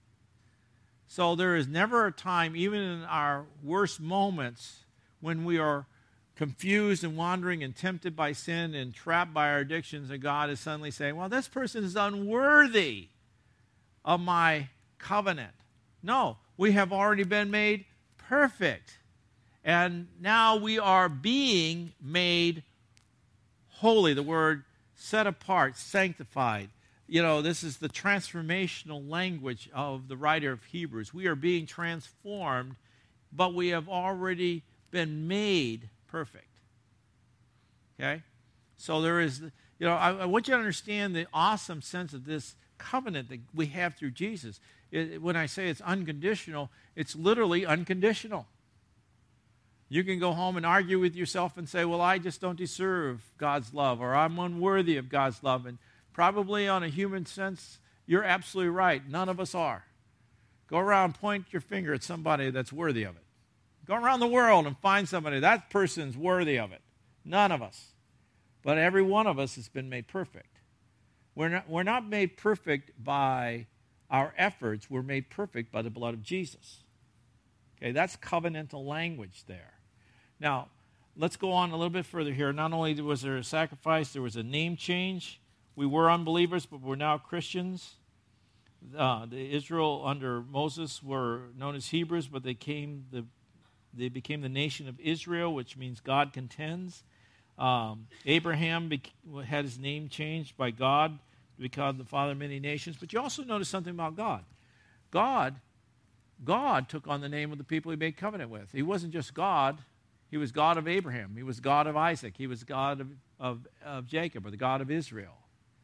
So there is never a time, even in our worst moments, when we are confused and wandering and tempted by sin and trapped by our addictions, and God is suddenly saying, well, this person is unworthy of my covenant. No, we have already been made perfect. And now we are being made holy. The word set apart, sanctified. This is the transformational language of the writer of Hebrews. We are being transformed, but we have already been made perfect. Okay? So there is, I want you to understand the awesome sense of this covenant that we have through Jesus. When I say it's unconditional, it's literally unconditional. You can go home and argue with yourself and say, well, I just don't deserve God's love, or I'm unworthy of God's love. And probably on a human sense, you're absolutely right. None of us are. Go around, point your finger at somebody that's worthy of it. Go around the world and find somebody, that person's worthy of it. None of us. But every one of us has been made perfect. We're not made perfect by our efforts. We're made perfect by the blood of Jesus. Okay, that's covenantal language there. Now, let's go on a little bit further here. Not only was there a sacrifice, there was a name change. We were unbelievers, but we're now Christians. The Israel under Moses were known as Hebrews, but they became the nation of Israel, which means God contends. Abraham had his name changed by God to become the father of many nations. But you also notice something about God. God took on the name of the people he made covenant with. He wasn't just God. He was God of Abraham. He was God of Isaac. He was God of Jacob, or the God of Israel.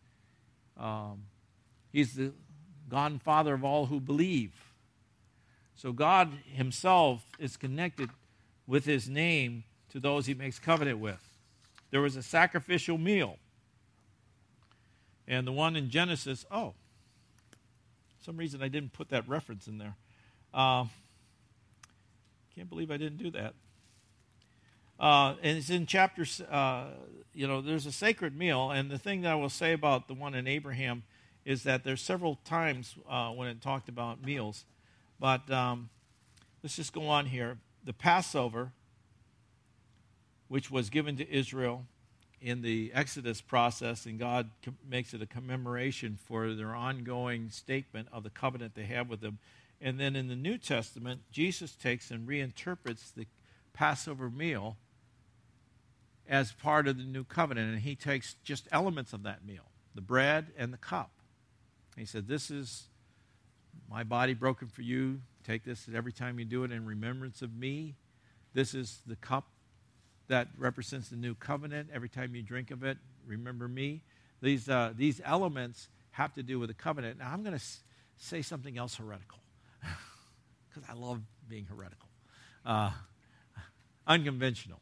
He's the God and Father of all who believe. So God himself is connected with his name to those he makes covenant with. There was a sacrificial meal. And the one in Genesis, for some reason I didn't put that reference in there. Can't believe I didn't do that. And it's in chapters, there's a sacred meal. And the thing that I will say about the one in Abraham is that there's several times when it talked about meals. But let's just go on here. The Passover, which was given to Israel in the Exodus process, and God makes it a commemoration for their ongoing statement of the covenant they have with them. And then in the New Testament, Jesus takes and reinterprets the Passover meal as part of the new covenant, and he takes just elements of that meal, the bread and the cup. He said, this is my body broken for you. Take this every time you do it in remembrance of me. This is the cup that represents the new covenant. Every time you drink of it, remember me. These elements have to do with the covenant. Now, I'm going to say something else heretical, because I love being heretical. Unconventional.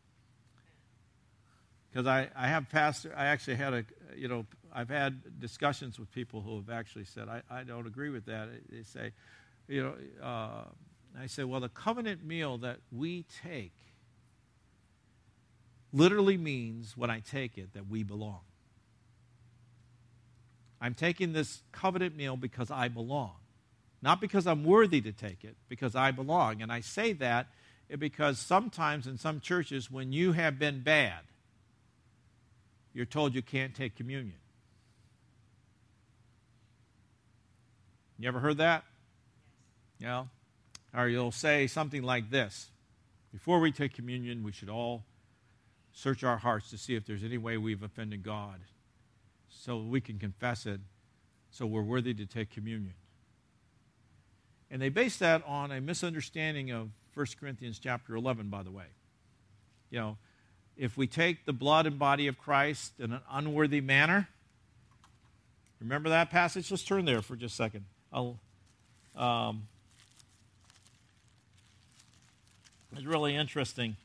Because I actually had I've had discussions with people who have actually said, I don't agree with that. They say, I say, well, the covenant meal that we take literally means, when I take it, that we belong. I'm taking this covenant meal because I belong. Not because I'm worthy to take it, because I belong. And I say that because sometimes in some churches, when you have been bad, you're told you can't take communion. You ever heard that? Yeah. Or you'll say something like this: before we take communion, we should all search our hearts to see if there's any way we've offended God, so we can confess it, so we're worthy to take communion. And they base that on a misunderstanding of 1 Corinthians chapter 11, by the way. If we take the blood and body of Christ in an unworthy manner, remember that passage? Let's turn there for just a second. It's really interesting.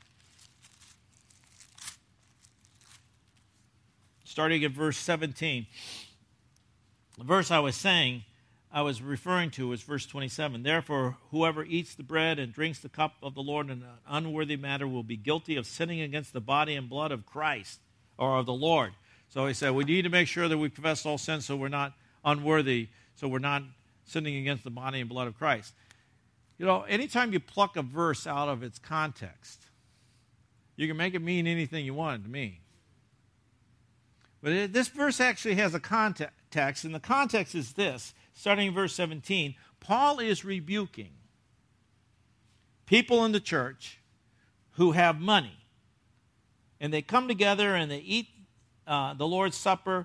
Starting at verse 17. The verse I was referring to is verse 27. Therefore, whoever eats the bread and drinks the cup of the Lord in an unworthy manner will be guilty of sinning against the body and blood of Christ, or of the Lord. So he said, we need to make sure that we confess all sins so we're not unworthy, so we're not sinning against the body and blood of Christ. Anytime you pluck a verse out of its context, you can make it mean anything you want it to mean. But this verse actually has a context, and the context is this. Starting in verse 17, Paul is rebuking people in the church who have money. And they come together and they eat the Lord's Supper.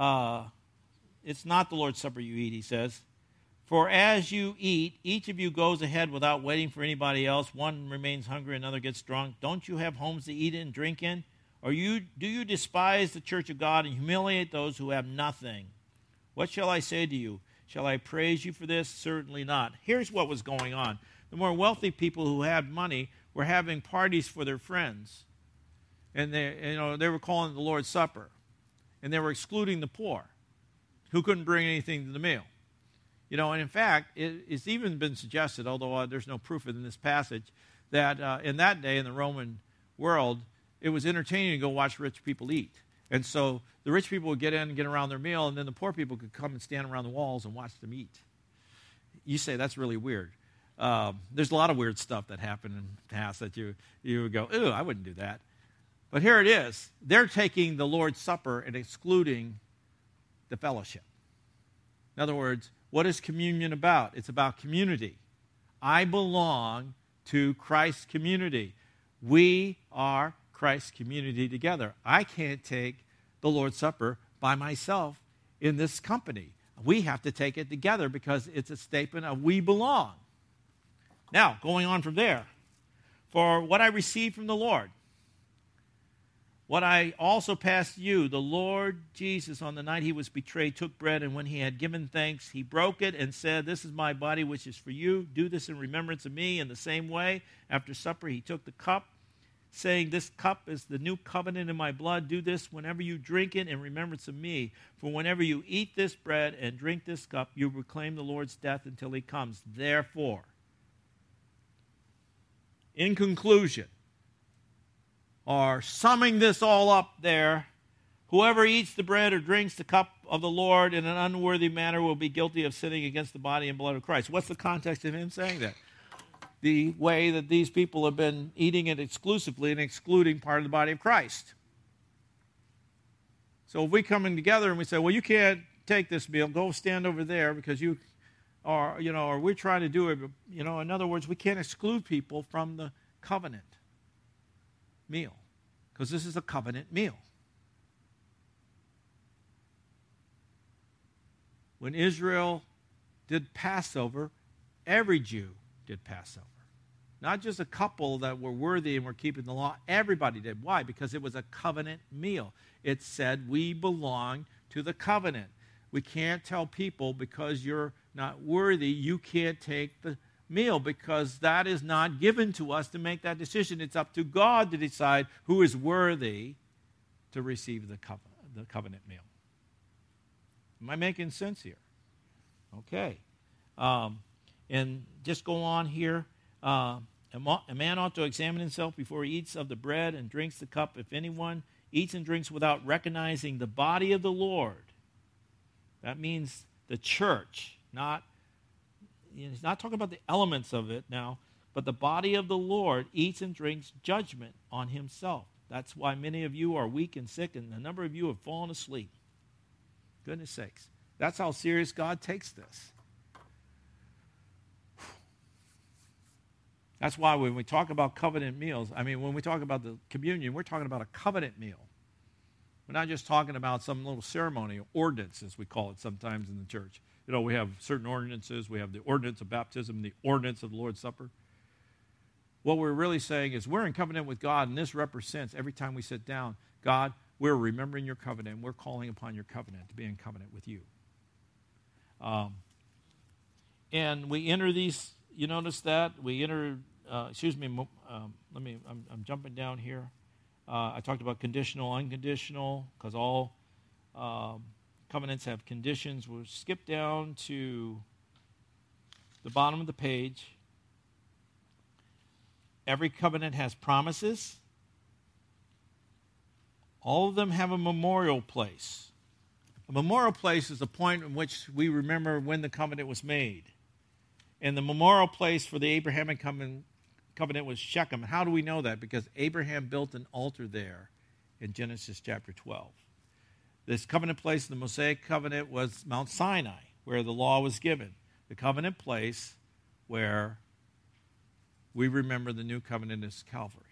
It's not the Lord's Supper you eat, he says. For as you eat, each of you goes ahead without waiting for anybody else. One remains hungry, another gets drunk. Don't you have homes to eat in and drink in? Or do you despise the church of God and humiliate those who have nothing? What shall I say to you? Shall I praise you for this? Certainly not. Here's what was going on. The more wealthy people who had money were having parties for their friends. And they were calling it the Lord's Supper. And they were excluding the poor, who couldn't bring anything to the meal. And in fact, it's even been suggested, although there's no proof in this passage, that in that day in the Roman world, it was entertaining to go watch rich people eat. And so the rich people would get in and get around their meal, and then the poor people could come and stand around the walls and watch them eat. You say, that's really weird. There's a lot of weird stuff that happened in the past that you would go, ooh, I wouldn't do that. But here it is. They're taking the Lord's Supper and excluding the fellowship. In other words, what is communion about? It's about community. I belong to Christ's community. We are Christ's community together. I can't take the Lord's Supper by myself in this company. We have to take it together because it's a statement of we belong. Now, going on from there. For what I received from the Lord, what I also passed to you, the Lord Jesus, on the night he was betrayed, took bread, and when he had given thanks, he broke it and said, this is my body, which is for you. Do this in remembrance of me. In the same way, after supper, he took the cup, saying, this cup is the new covenant in my blood. Do this whenever you drink it in remembrance of me. For whenever you eat this bread and drink this cup, you proclaim the Lord's death until he comes. Therefore, in conclusion, or summing this all up there, whoever eats the bread or drinks the cup of the Lord in an unworthy manner will be guilty of sinning against the body and blood of Christ. What's the context of him saying that? The way that these people have been eating it exclusively and excluding part of the body of Christ. So if we come in together and we say, well, you can't take this meal, go stand over there because you are, or we're trying to do it, in other words, we can't exclude people from the covenant meal because this is a covenant meal. When Israel did Passover, every Jew did Passover. Not just a couple that were worthy and were keeping the law. Everybody did. Why? Because it was a covenant meal. It said we belong to the covenant. We can't tell people because you're not worthy, you can't take the meal, because that is not given to us to make that decision. It's up to God to decide who is worthy to receive the covenant meal. Am I making sense here? Okay. And just go on here. A man ought to examine himself before he eats of the bread and drinks the cup. If anyone eats and drinks without recognizing the body of the Lord, that means the church, he's not talking about the elements of it now, but the body of the Lord eats and drinks judgment on himself. That's why many of you are weak and sick, and a number of you have fallen asleep. Goodness sakes. That's how serious God takes this. That's why when we talk about covenant meals, when we talk about the communion, we're talking about a covenant meal. We're not just talking about some little ceremony, or ordinance, as we call it sometimes in the church. We have certain ordinances. We have the ordinance of baptism, the ordinance of the Lord's Supper. What we're really saying is we're in covenant with God, and this represents every time we sit down, God, we're remembering your covenant, and we're calling upon your covenant to be in covenant with you. And we enter these, you notice that? We enter, I'm jumping down here. I talked about conditional, unconditional, because all covenants have conditions. We'll skip down to the bottom of the page. Every covenant has promises. All of them have a memorial place. A memorial place is a point in which we remember when the covenant was made. And the memorial place for the Abrahamic covenant was Shechem. How do we know that? Because Abraham built an altar there in Genesis chapter 12. This covenant place in the Mosaic covenant was Mount Sinai, where the law was given. The covenant place where we remember the new covenant is Calvary.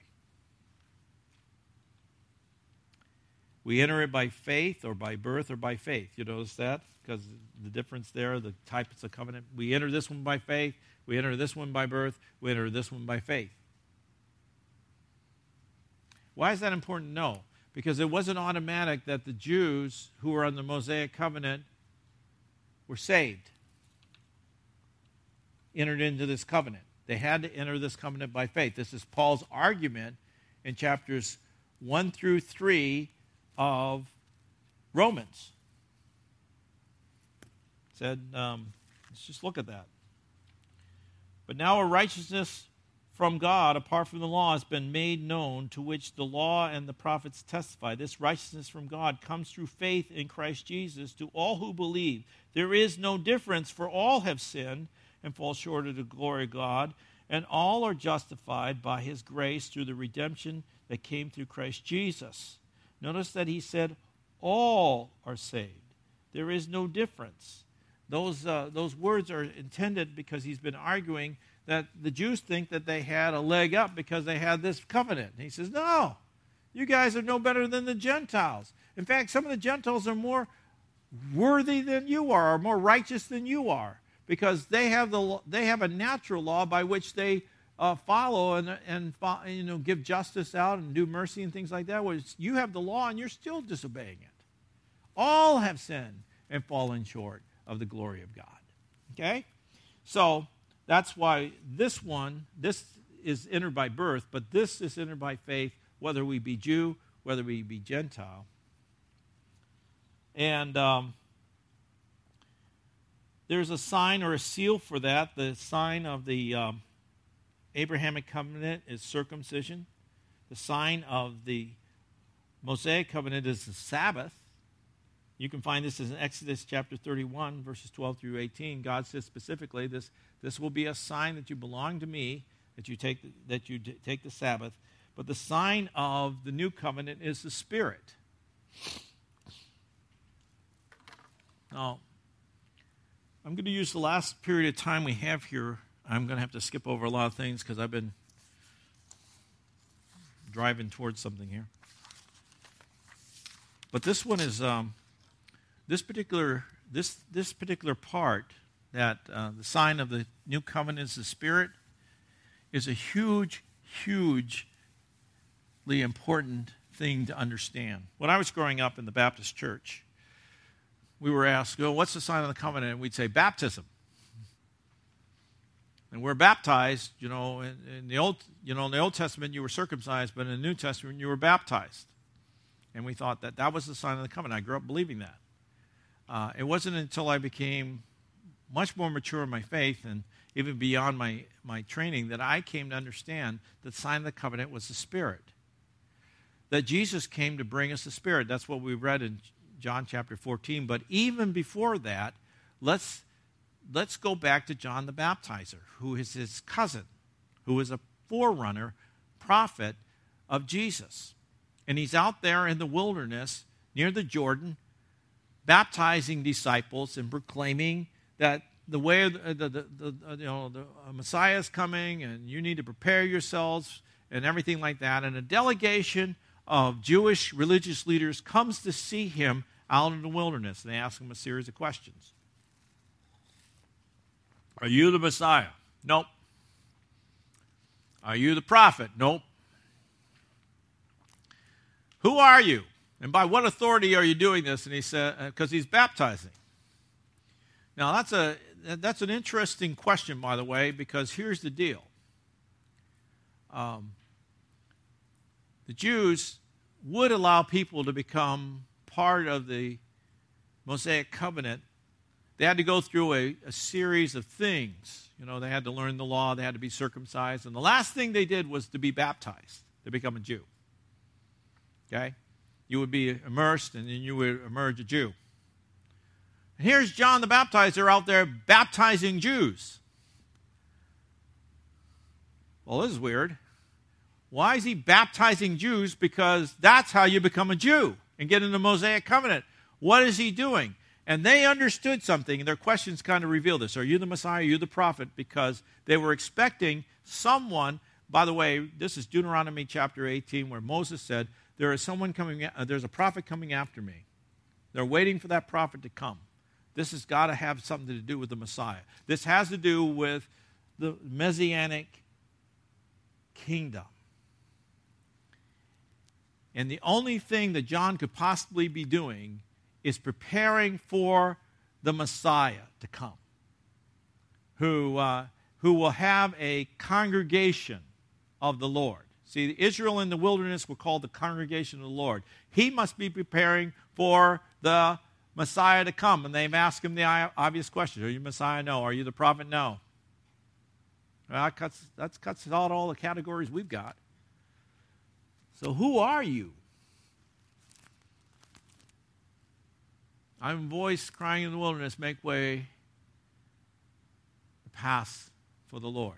We enter it by faith or by birth or by faith. You notice that? Because the difference there, the types of covenant. We enter this one by faith. We enter this one by birth. We enter this one by faith. Why is that important to know? Because it wasn't automatic that the Jews who were on the Mosaic covenant were saved, entered into this covenant. They had to enter this covenant by faith. This is Paul's argument in chapters 1 through 3 of Romans. Said, let's just look at that. But now a righteousness from God, apart from the law, has been made known, to which the law and the prophets testify. This righteousness from God comes through faith in Christ Jesus to all who believe. There is no difference, for all have sinned and fall short of the glory of God, and all are justified by his grace through the redemption that came through Christ Jesus. Notice that he said all are saved. There is no difference. Those words are intended because he's been arguing that the Jews think that they had a leg up because they had this covenant. And he says, no, you guys are no better than the Gentiles. In fact, some of the Gentiles are more worthy than you are, or more righteous than you are, because they have a natural law by which they follow and give justice out and do mercy and things like that. Whereas you have the law and you're still disobeying it. All have sinned and fallen short of the glory of God. Okay? So that's why this is entered by birth, but this is entered by faith, whether we be Jew, whether we be Gentile. And there's a sign or a seal for that. The sign of the Abrahamic covenant is circumcision. The sign of the Mosaic covenant is the Sabbath. You can find this in Exodus chapter 31, verses 12 through 18. God says specifically, this will be a sign that you belong to me, that you take the Sabbath. But the sign of the new covenant is the Spirit. Now, I'm going to use the last period of time we have here. I'm going to have to skip over a lot of things because I've been driving towards something here. But this one is this particular part, that the sign of the new covenant is the Spirit. is a huge, hugely important thing to understand. When I was growing up in the Baptist church, we were asked, "Oh, what's the sign of the covenant?" And we'd say, "Baptism." And we're baptized, in the Old Testament you were circumcised, but in the New Testament you were baptized. And we thought that was the sign of the covenant. I grew up believing that. It wasn't until I became much more mature in my faith and even beyond my training that I came to understand that the sign of the covenant was the Spirit. That Jesus came to bring us the Spirit. That's what we read in John chapter 14. But even before that, let's go back to John the Baptizer, who is his cousin, who is a forerunner, prophet of Jesus. And he's out there in the wilderness near the Jordan, baptizing disciples and proclaiming that the way the Messiah is coming, and you need to prepare yourselves and everything like that. And a delegation of Jewish religious leaders comes to see him out in the wilderness. And they ask him a series of questions. Are you the Messiah? Nope. Are you the prophet? Nope. Who are you? And by what authority are you doing this? And he said, because he's baptizing. Now, that's an interesting question, by the way, because here's the deal. The Jews would allow people to become part of the Mosaic covenant. They had to go through a series of things. They had to learn the law. They had to be circumcised. And the last thing they did was to be baptized, to become a Jew. Okay? You would be immersed, and then you would emerge a Jew. And here's John the Baptizer out there baptizing Jews. Well, this is weird. Why is he baptizing Jews? Because that's how you become a Jew and get in the Mosaic covenant. What is he doing? And they understood something, and their questions kind of reveal this. Are you the Messiah? Are you the prophet? Because they were expecting someone. By the way, this is Deuteronomy chapter 18, where Moses said, there's a prophet coming after me. They're waiting for that prophet to come. This has got to have something to do with the Messiah. This has to do with the Messianic kingdom. And the only thing that John could possibly be doing is preparing for the Messiah to come, who will have a congregation of the Lord. See, Israel in the wilderness were called the congregation of the Lord. He must be preparing for the Messiah to come. And they've asked him the obvious question. Are you Messiah? No. Are you the prophet? No. Well, that cuts out all the categories we've got. So who are you? I'm a voice crying in the wilderness, make way, the path for the Lord.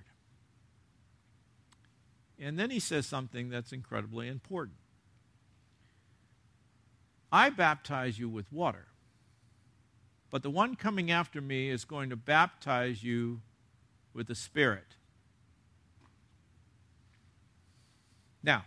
And then he says something that's incredibly important. I baptize you with water, but the one coming after me is going to baptize you with the Spirit. Now,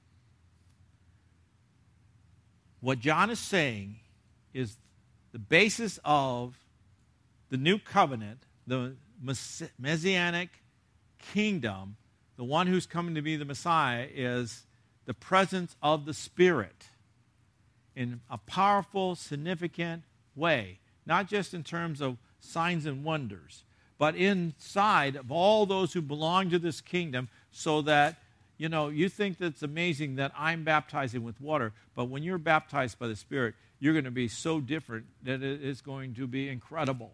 what John is saying is the basis of the new covenant, the Messianic kingdom, the one who's coming to be the Messiah, is the presence of the Spirit in a powerful, significant way. Not just in terms of signs and wonders, but inside of all those who belong to this kingdom, so that, you think that's amazing that I'm baptizing with water, but when you're baptized by the Spirit, you're going to be so different that it is going to be incredible.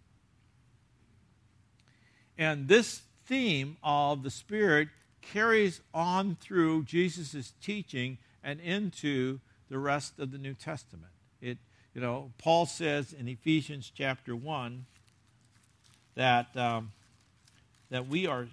And this theme of the Spirit carries on through Jesus' teaching and into the rest of the New Testament. Paul says in Ephesians chapter 1 that we are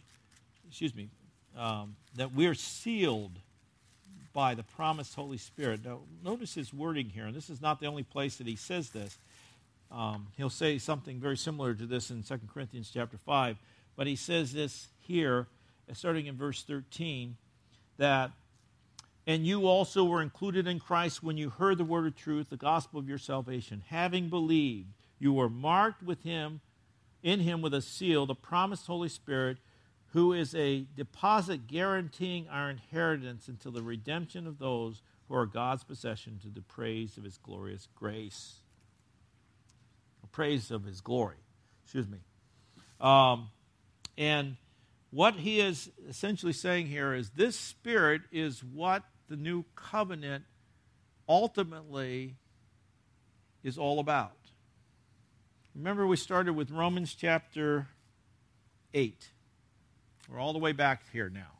sealed by the promised Holy Spirit. Now, notice his wording here, and this is not the only place that he says this. He'll say something very similar to this in 2 Corinthians chapter 5, but he says this here, starting in verse 13, that, and you also were included in Christ when you heard the word of truth, the gospel of your salvation. Having believed, you were marked with him, in him with a seal, the promised Holy Spirit, who is a deposit guaranteeing our inheritance until the redemption of those who are God's possession to the praise of his glorious grace. Praise of his glory. Excuse me. And what he is essentially saying here is this Spirit is what the new covenant ultimately is all about. Remember, we started with Romans chapter 8. We're all the way back here now.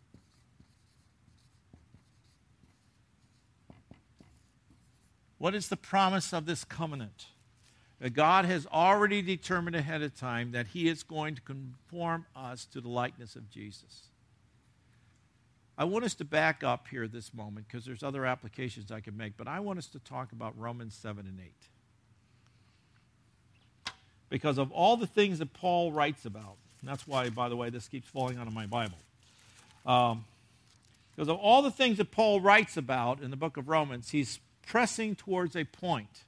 What is the promise of this covenant? That God has already determined ahead of time that he is going to conform us to the likeness of Jesus. I want us to back up here this moment because there's other applications I can make, but I want us to talk about Romans 7 and 8. Because of all the things that Paul writes about, and that's why, by the way, this keeps falling out of my Bible. Because of all the things that Paul writes about in the book of Romans, he's pressing towards a point.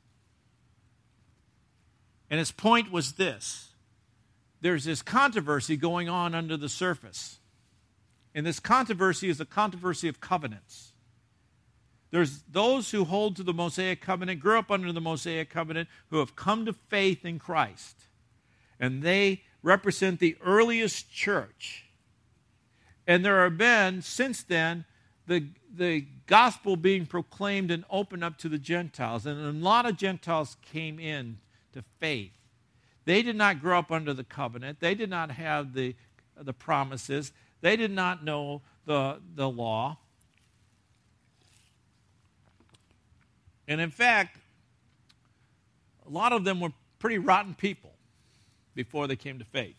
And his point was this. There's this controversy going on under the surface. And this controversy is a controversy of covenants. There's those who hold to the Mosaic covenant, grew up under the Mosaic covenant, who have come to faith in Christ. And they represent the earliest church. And there have been, since then, the gospel being proclaimed and opened up to the Gentiles. And a lot of Gentiles came in to faith. They did not grow up under the covenant. They did not have the promises. They did not know the law. And in fact, a lot of them were pretty rotten people before they came to faith.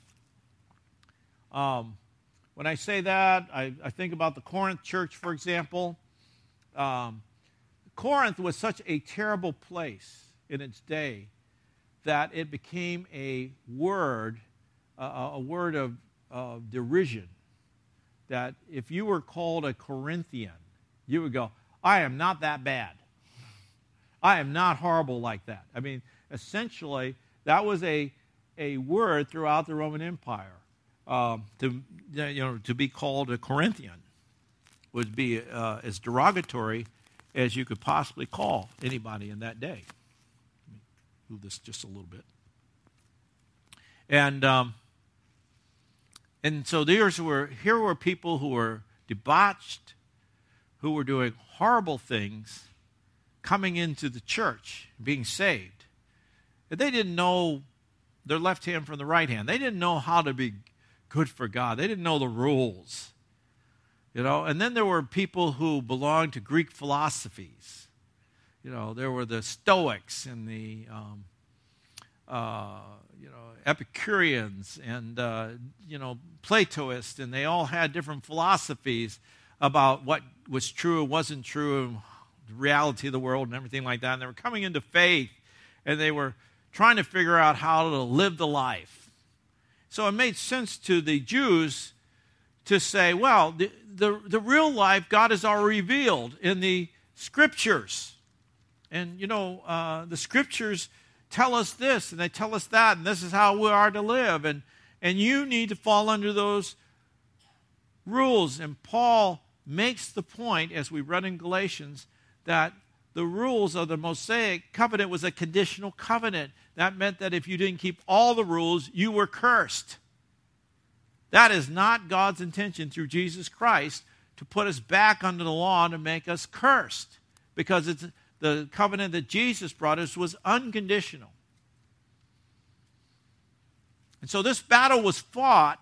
When I say that, I think about the Corinth church, for example. Corinth was such a terrible place in its day that it became a word of derision. That if you were called a Corinthian, you would go, I am not that bad. I am not horrible like that. I mean, essentially, that was a word throughout the Roman Empire. To be called a Corinthian would be as derogatory as you could possibly call anybody in that day. Let me move this just a little bit. And so here were people who were debauched, who were doing horrible things, coming into the church, being saved. And they didn't know their left hand from the right hand. They didn't know how to be good for God. They didn't know the rules. And then there were people who belonged to Greek philosophies. There were the Stoics and the Epicureans and Platonists, and they all had different philosophies about what was true and wasn't true, the reality of the world and everything like that. And they were coming into faith, and they were trying to figure out how to live the life. So it made sense to the Jews to say, well, the real life God has already revealed in the Scriptures. And, the Scriptures tell us this, and they tell us that, and this is how we are to live. And you need to fall under those rules. And Paul makes the point, as we read in Galatians, that the rules of the Mosaic covenant was a conditional covenant. That meant that if you didn't keep all the rules, you were cursed. That is not God's intention through Jesus Christ, to put us back under the law and to make us cursed. Because it's the covenant that Jesus brought us was unconditional. And so this battle was fought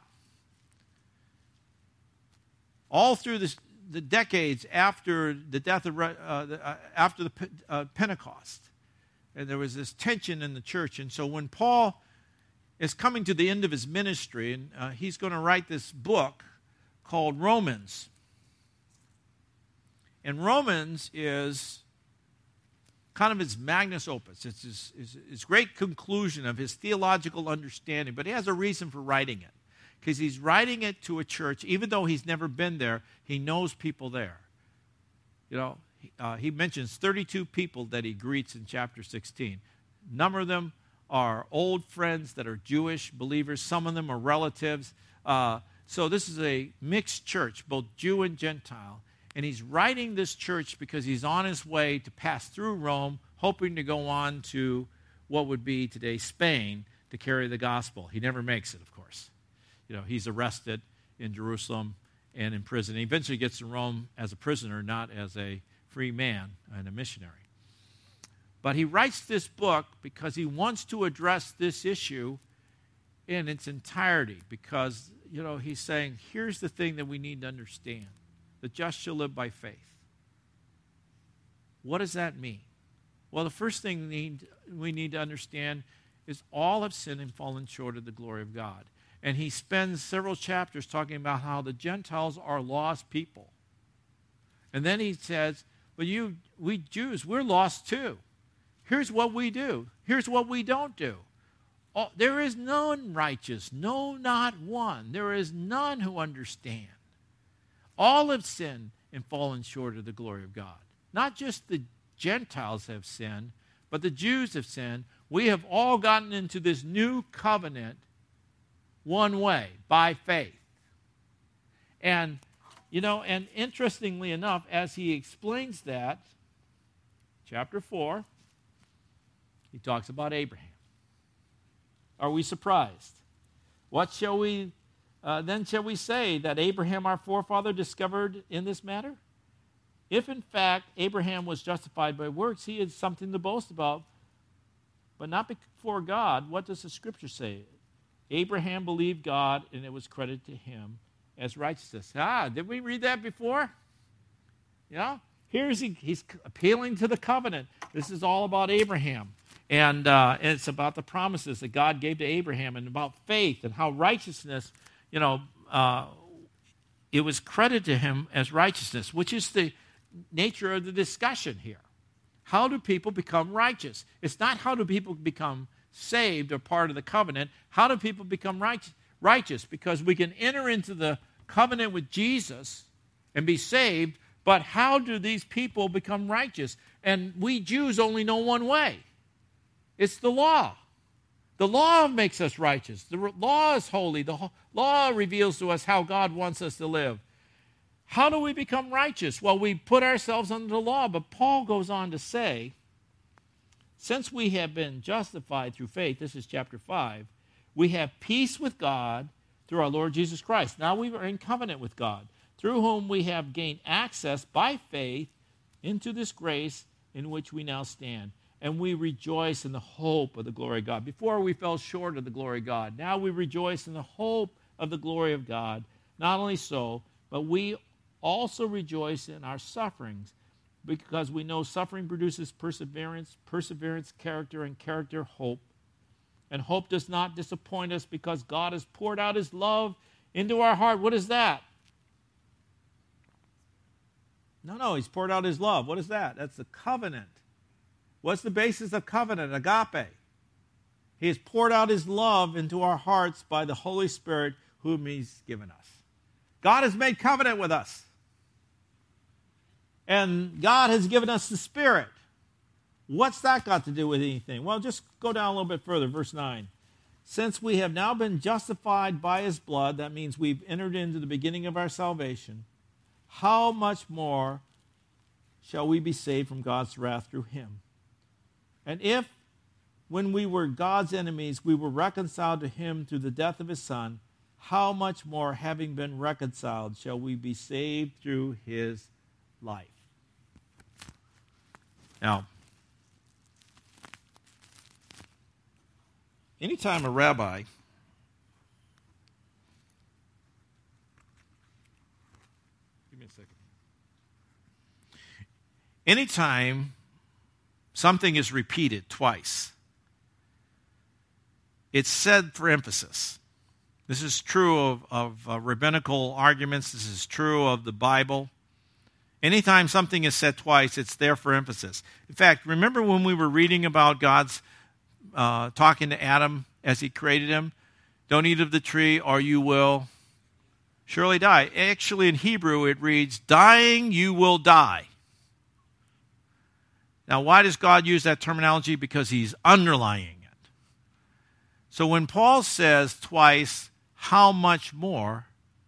all through the decades after the death of after the Pentecost. And there was this tension in the church. And so when Paul is coming to the end of his ministry, and he's going to write this book called Romans. And Romans is kind of his magnus opus. It's his great conclusion of his theological understanding. But he has a reason for writing it. Because he's writing it to a church, even though he's never been there, he knows people there. He mentions 32 people that he greets in chapter 16. A number of them are old friends that are Jewish believers. Some of them are relatives. So this is a mixed church, both Jew and Gentile. And he's writing this church because he's on his way to pass through Rome, hoping to go on to what would be today Spain to carry the gospel. He never makes it, of course. He's arrested in Jerusalem and in prison. He eventually gets to Rome as a prisoner, not as a free man and a missionary. But he writes this book because he wants to address this issue in its entirety, because, he's saying, here's the thing that we need to understand. The just shall live by faith. What does that mean? Well, the first thing we need to understand is all have sinned and fallen short of the glory of God. And he spends several chapters talking about how the Gentiles are lost people. And then he says, but we Jews, we're lost too. Here's what we do. Here's what we don't do. There is none righteous, no, not one. There is none who understand. All have sinned and fallen short of the glory of God. Not just the Gentiles have sinned, but the Jews have sinned. We have all gotten into this new covenant one way, by faith. And interestingly enough, as he explains that, chapter 4, he talks about Abraham. Are we surprised? What shall we then shall we say that Abraham our forefather discovered in this matter? If in fact Abraham was justified by works, he had something to boast about, but not before God. What does the Scripture say? Abraham believed God, and it was credited to him as righteousness. Did we read that before? He's appealing to the covenant. This is all about Abraham. And it's about the promises that God gave to Abraham, and about faith and how righteousness, it was credited to him as righteousness, which is the nature of the discussion here. How do people become righteous? It's not how do people become saved or part of the covenant. How do people become righteous? Because we can enter into the covenant with Jesus and be saved, but how do these people become righteous? And we Jews only know one way. It's the law. The law makes us righteous. The law is holy. The law reveals to us how God wants us to live. How do we become righteous? Well, we put ourselves under the law, but Paul goes on to say, since we have been justified through faith, this is chapter 5, we have peace with God through our Lord Jesus Christ. Now we are in covenant with God, through whom we have gained access by faith into this grace in which we now stand. And we rejoice in the hope of the glory of God. Before we fell short of the glory of God. Now we rejoice in the hope of the glory of God. Not only so, but we also rejoice in our sufferings, because we know suffering produces perseverance, perseverance, character, and character, hope. And hope does not disappoint us, because God has poured out his love into our heart. What is that? No, he's poured out his love. What is that? That's the covenant. What's the basis of covenant? Agape. He has poured out his love into our hearts by the Holy Spirit whom he's given us. God has made covenant with us. And God has given us the Spirit. What's that got to do with anything? Well, just go down a little bit further, verse 9. Since we have now been justified by his blood, that means we've entered into the beginning of our salvation, how much more shall we be saved from God's wrath through him? And if, when we were God's enemies, we were reconciled to him through the death of his Son, how much more, having been reconciled, shall we be saved through his life? Now, anytime a rabbi anytime something is repeated twice, it's said for emphasis. This is true of rabbinical arguments. This is true of the Bible. Anytime something is said twice, it's there for emphasis. In fact, remember when we were reading about God's talking to Adam as he created him? Don't eat of the tree or you will surely die. Actually, in Hebrew, it reads, dying you will die. Now, why does God use that terminology? Because he's underlying it. So when Paul says twice, how much more,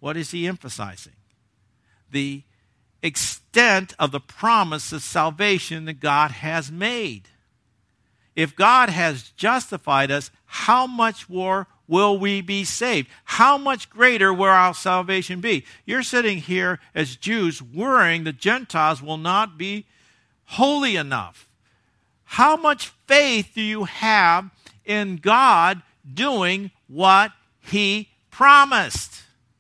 What is he emphasizing? The extent of the promise of salvation that God has made. If God has justified us, how much more will we be saved? How much greater will our salvation be? You're sitting here as Jews worrying the Gentiles will not be holy enough. How much faith do you have in God doing what he promised?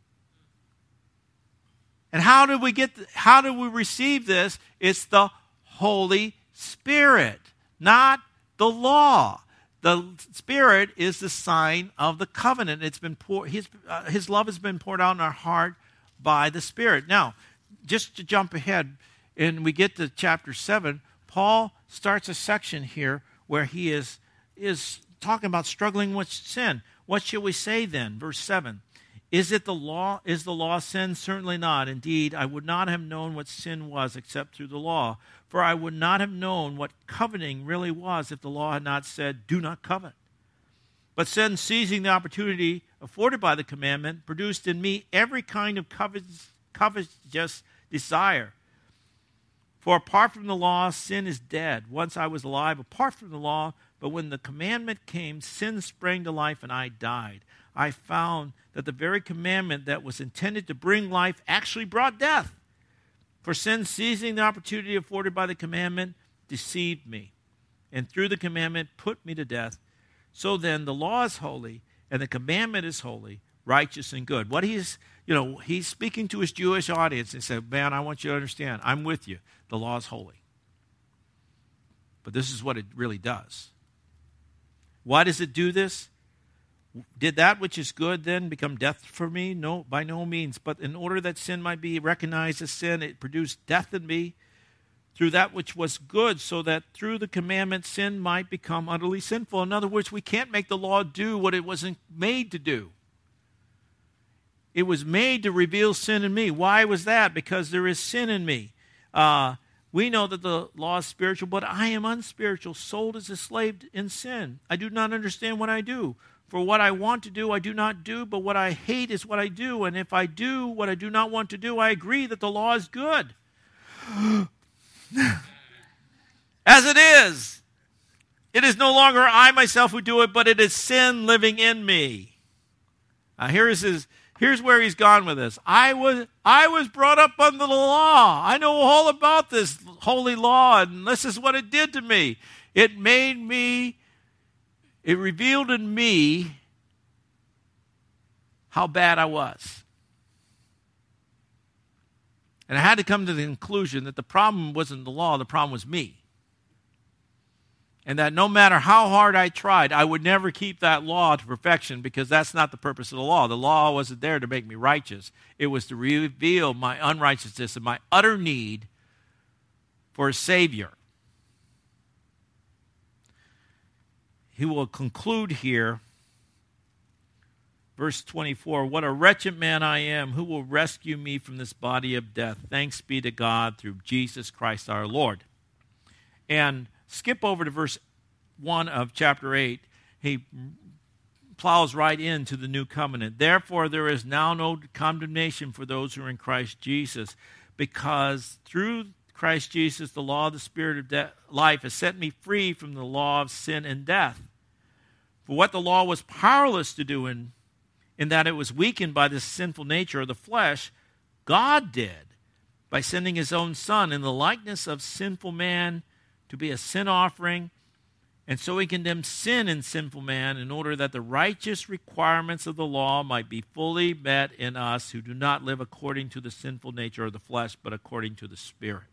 And how do we receive this? It's the Holy Spirit, not the law. The Spirit is the sign of the covenant. It's been His love has been poured out in our heart by the Spirit. Now, just to jump ahead, and we get to chapter 7, Paul starts a section here where he is talking about struggling with sin. What shall we say then? Verse 7. Is the law sin? Certainly not. Indeed, I would not have known what sin was except through the law. For I would not have known what coveting really was if the law had not said, do not covet. But sin, seizing the opportunity afforded by the commandment, produced in me every kind of covetous desire. For apart from the law, sin is dead. Once I was alive apart from the law, but when the commandment came, sin sprang to life and I died. I found that the very commandment that was intended to bring life actually brought death. For sin, seizing the opportunity afforded by the commandment, deceived me, and through the commandment put me to death. So then the law is holy, and the commandment is holy, righteous and good. What he's speaking to his Jewish audience. He said, man, I want you to understand, I'm with you. The law is holy. But this is what it really does. Why does it do this? Did that which is good then become death for me? No, by no means. But in order that sin might be recognized as sin, it produced death in me through that which was good, so that through the commandment sin might become utterly sinful. In other words, we can't make the law do what it wasn't made to do. It was made to reveal sin in me. Why was that? Because there is sin in me. We know that the law is spiritual, but I am unspiritual, sold as a slave in sin. I do not understand what I do. For what I want to do, I do not do, but what I hate is what I do. And if I do what I do not want to do, I agree that the law is good. As it is no longer I myself who do it, but it is sin living in me. Now here's where he's gone with this. I was brought up under the law. I know all about this holy law, and this is what it did to me. It revealed in me how bad I was. And I had to come to the conclusion that the problem wasn't the law, the problem was me. And that no matter how hard I tried, I would never keep that law to perfection, because that's not the purpose of the law. The law wasn't there to make me righteous. It was to reveal my unrighteousness and my utter need for a Savior. He will conclude here, verse 24, what a wretched man I am. Who will rescue me from this body of death? Thanks be to God through Jesus Christ our Lord. And skip over to verse 1 of chapter 8. He plows right into the new covenant. Therefore, there is now no condemnation for those who are in Christ Jesus, because through Christ Jesus, the law of the Spirit of life has set me free from the law of sin and death. For what the law was powerless to do in that it was weakened by the sinful nature of the flesh, God did by sending his own Son in the likeness of sinful man to be a sin offering. And so he condemned sin in sinful man in order that the righteous requirements of the law might be fully met in us who do not live according to the sinful nature of the flesh, but according to the Spirit.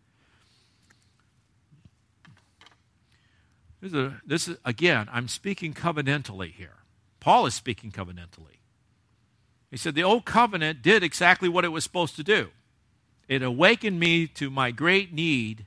This is again, I'm speaking covenantally here. Paul is speaking covenantally. He said the old covenant did exactly what it was supposed to do. It awakened me to my great need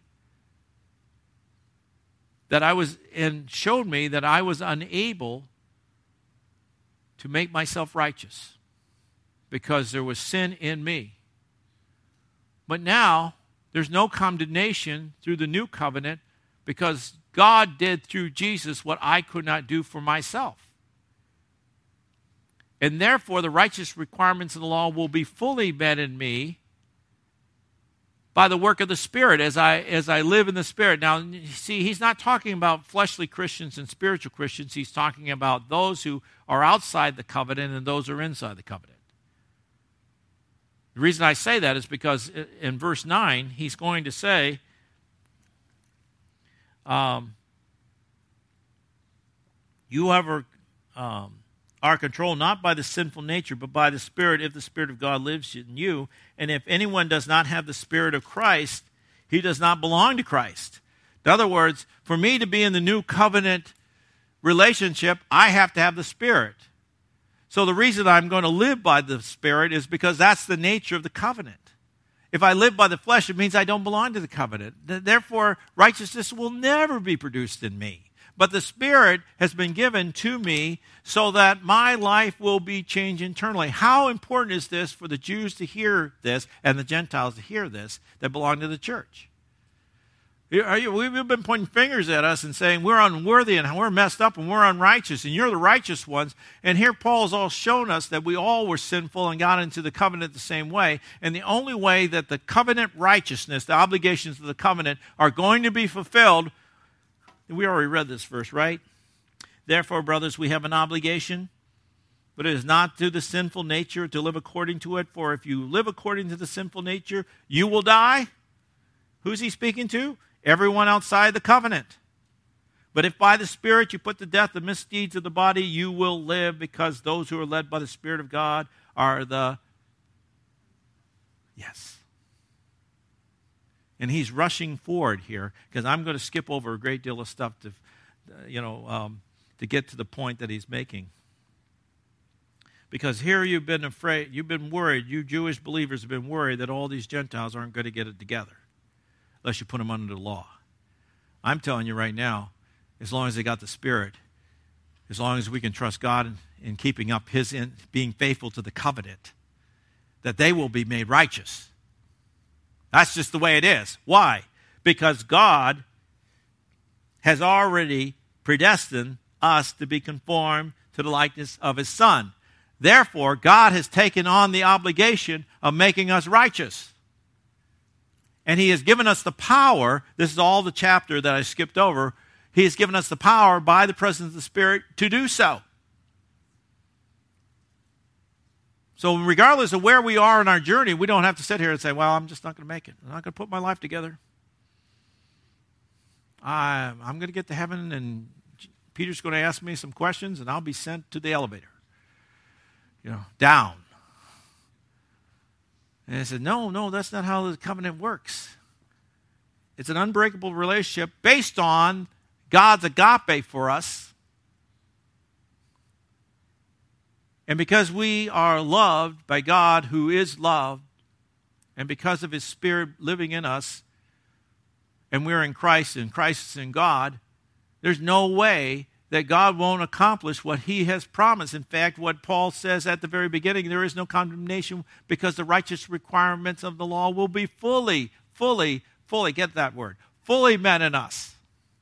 and showed me that I was unable to make myself righteous because there was sin in me. But now there's no condemnation through the new covenant, because God did through Jesus what I could not do for myself. And therefore, the righteous requirements of the law will be fully met in me by the work of the Spirit as I live in the Spirit. Now, you see, he's not talking about fleshly Christians and spiritual Christians. He's talking about those who are outside the covenant and those who are inside the covenant. The reason I say that is because in verse 9, he's going to say, you are controlled not by the sinful nature, but by the Spirit, if the Spirit of God lives in you. And if anyone does not have the Spirit of Christ, he does not belong to Christ. In other words, for me to be in the new covenant relationship, I have to have the Spirit. So the reason I'm going to live by the Spirit is because that's the nature of the covenant. If I live by the flesh, it means I don't belong to the covenant. Therefore, righteousness will never be produced in me. But the Spirit has been given to me so that my life will be changed internally. How important is this for the Jews to hear this and the Gentiles to hear this that belong to the church? We've been pointing fingers at us and saying we're unworthy and we're messed up and we're unrighteous and you're the righteous ones. And here Paul's all shown us that we all were sinful and got into the covenant the same way. And the only way that the covenant righteousness, the obligations of the covenant, are going to be fulfilled, we already read this verse, right? Therefore, brothers, we have an obligation, but it is not to the sinful nature to live according to it. For if you live according to the sinful nature, you will die. Who's he speaking to? Everyone outside the covenant. But if by the Spirit you put to death the misdeeds of the body, you will live, because those who are led by the Spirit of God are the... Yes. And he's rushing forward here, because I'm going to skip over a great deal of stuff to get to the point that he's making. Because here you've been afraid, you've been worried, you Jewish believers have been worried that all these Gentiles aren't going to get it together unless you put them under the law. I'm telling you right now, as long as they got the Spirit, as long as we can trust God in keeping up being faithful to the covenant, that they will be made righteous. That's just the way it is. Why? Because God has already predestined us to be conformed to the likeness of His Son. Therefore, God has taken on the obligation of making us righteous. And He has given us the power. This is all the chapter that I skipped over. He has given us the power by the presence of the Spirit to do so. So regardless of where we are in our journey, we don't have to sit here and say, well, I'm just not going to make it. I'm not going to put my life together. I'm going to get to heaven, and Peter's going to ask me some questions, and I'll be sent to the elevator. Down. And I said, no, that's not how the covenant works. It's an unbreakable relationship based on God's agape for us. And because we are loved by God who is love, and because of His Spirit living in us, and we're in Christ and Christ is in God, there's no way that God won't accomplish what He has promised. In fact, what Paul says at the very beginning, there is no condemnation because the righteous requirements of the law will be fully, get that word, fully met in us.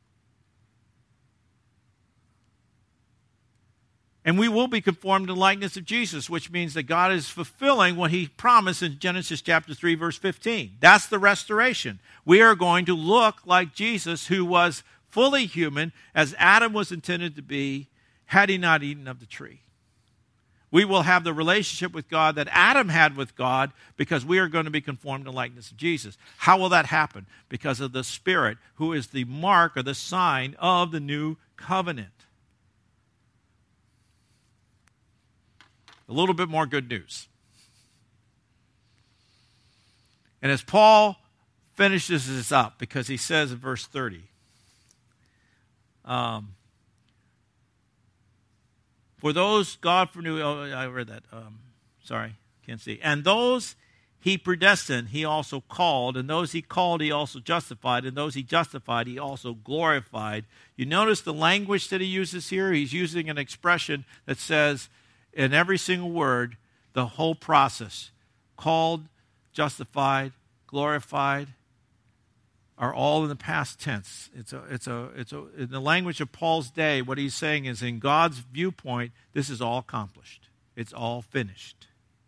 And we will be conformed to the likeness of Jesus, which means that God is fulfilling what He promised in Genesis chapter 3, verse 15. That's the restoration. We are going to look like Jesus, who was fully human, as Adam was intended to be, had he not eaten of the tree. We will have the relationship with God that Adam had with God, because we are going to be conformed to the likeness of Jesus. How will that happen? Because of the Spirit, who is the mark or the sign of the new covenant. A little bit more good news. And as Paul finishes this up, because he says in verse 30, for those God foreknew, I read that, sorry, can't see. And those He predestined, He also called, and those He called, He also justified, and those He justified, He also glorified. You notice the language that he uses here? He's using an expression that says, in every single word, the whole process, called, justified, glorified, are all in the past tense. It's in the language of Paul's day, what he's saying is, in God's viewpoint, this is all accomplished. It's all finished.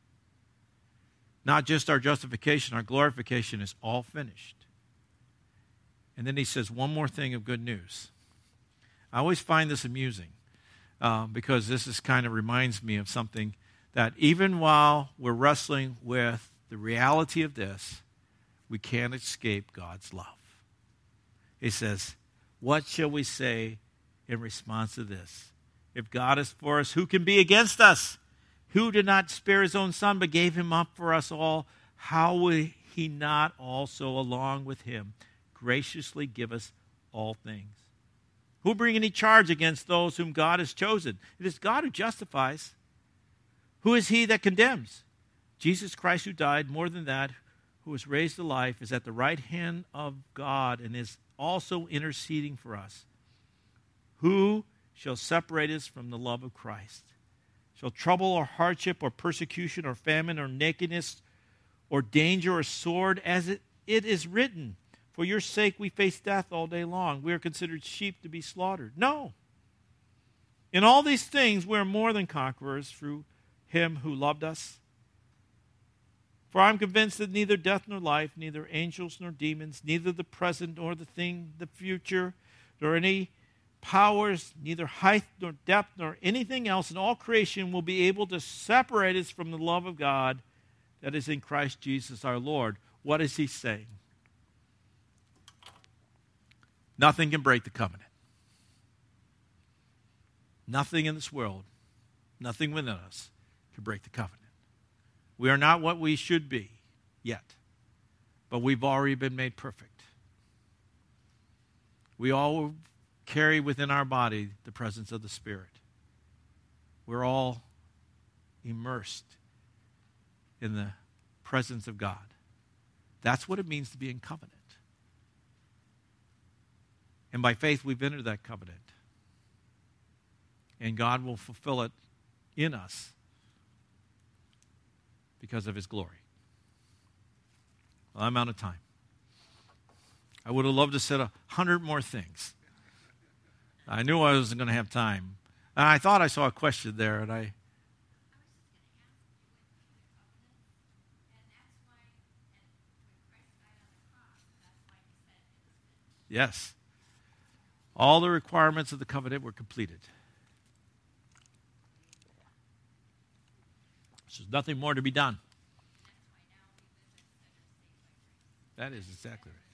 Not just our justification, our glorification is all finished. And then he says one more thing of good news. I always find this amusing because this is kind of reminds me of something that even while we're wrestling with the reality of this, we can't escape God's love. He says, what shall we say in response to this? If God is for us, who can be against us? Who did not spare his own son, but gave him up for us all? How will he not also, along with him, graciously give us all things? Who will bring any charge against those whom God has chosen? It is God who justifies. Who is he that condemns? Jesus Christ, who died, more than that, who was raised to life, is at the right hand of God and is also interceding for us. Who shall separate us from the love of Christ? Shall trouble or hardship or persecution or famine or nakedness or danger or sword, as it is written, for your sake we face death all day long. We are considered sheep to be slaughtered. No. In all these things we are more than conquerors through him who loved us. For I am convinced that neither death nor life, neither angels nor demons, neither the present nor the future, nor any powers, neither height nor depth nor anything else in all creation will be able to separate us from the love of God that is in Christ Jesus our Lord. What is he saying? Nothing can break the covenant. Nothing in this world, nothing within us can break the covenant. We are not what we should be yet, but we've already been made perfect. We all carry within our body the presence of the Spirit. We're all immersed in the presence of God. That's what it means to be in covenant. And by faith, we've entered that covenant. And God will fulfill it in us because of his glory. Well, I'm out of time. I would have loved to say 100 more things. I knew I wasn't going to have time. And I thought I saw a question there, and I... Yes. All the requirements of the covenant were completed. So there's nothing more to be done. That is exactly right.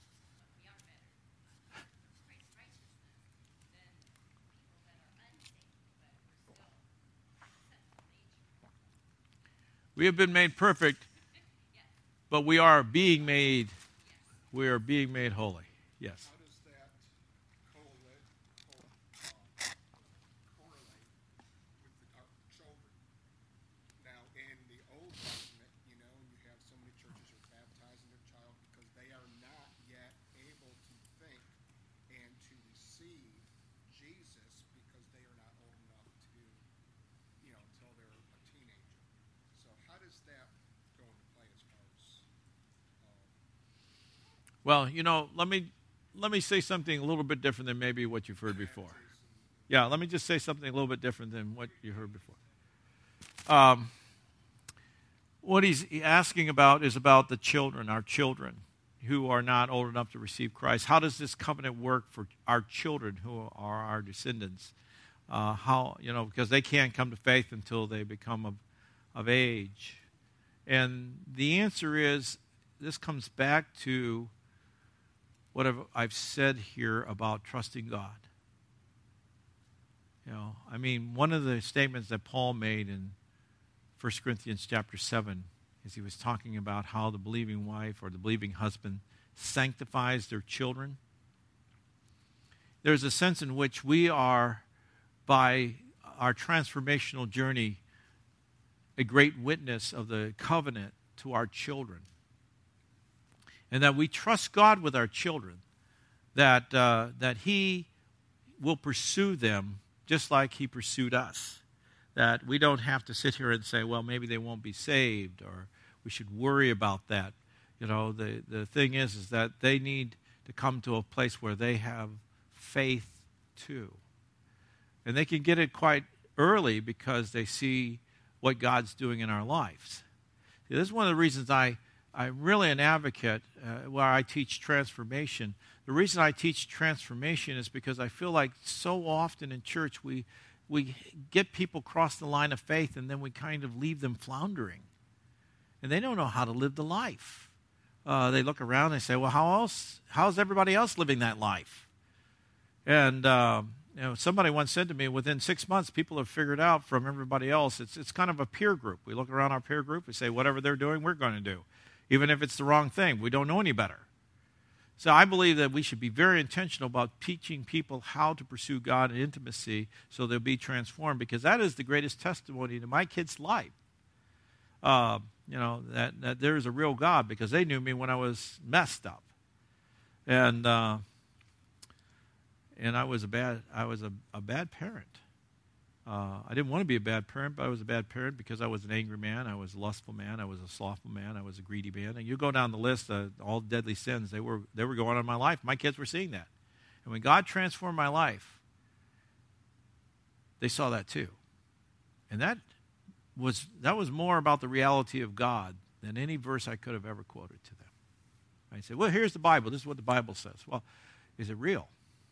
We have been made perfect, but we are being made holy. Yes. How does that correlate with our children? Now, in the Old Testament, you have so many churches who are baptizing their child because they are not yet able to think and to receive Jesus because they are not old enough to, until they're a teenager. So how does that go into play as far as... Well, let me say something a little bit different than maybe what you've heard before. Yeah, let me just say something a little bit different than what you heard before. What he's asking about is about the children, our children, who are not old enough to receive Christ. How does this covenant work for our children who are our descendants? Because they can't come to faith until they become of age. And the answer is, this comes back to what I've said here about trusting God. One of the statements that Paul made in 1 Corinthians chapter 7 is he was talking about how the believing wife or the believing husband sanctifies their children. There's a sense in which we are, by our transformational journey, a great witness of the covenant to our children. And that we trust God with our children, that he will pursue them just like he pursued us. That we don't have to sit here and say, well, maybe they won't be saved, or we should worry about that. The thing is that they need to come to a place where they have faith too. And they can get it quite early because they see what God's doing in our lives. See, this is one of the reasons I'm really an advocate where I teach transformation. The reason I teach transformation is because I feel like so often in church we get people across the line of faith and then we kind of leave them floundering. And they don't know how to live the life. They look around and they say, well, how's everybody else living that life? And somebody once said to me, within 6 months, people have figured out from everybody else, it's kind of a peer group. We look around our peer group, we say, whatever they're doing, we're going to do. Even if it's the wrong thing, we don't know any better. So I believe that we should be very intentional about teaching people how to pursue God in intimacy so they'll be transformed, because that is the greatest testimony to my kids' life. That there is a real God, because they knew me when I was messed up. And I was a bad parent. I didn't want to be a bad parent, but I was a bad parent because I was an angry man, I was a lustful man, I was a slothful man, I was a greedy man. And you go down the list of all deadly sins, they were going on in my life. My kids were seeing that. And when God transformed my life, they saw that too. And that was more about the reality of God than any verse I could have ever quoted to them. I say, well, here's the Bible. This is what the Bible says. Well, is it real?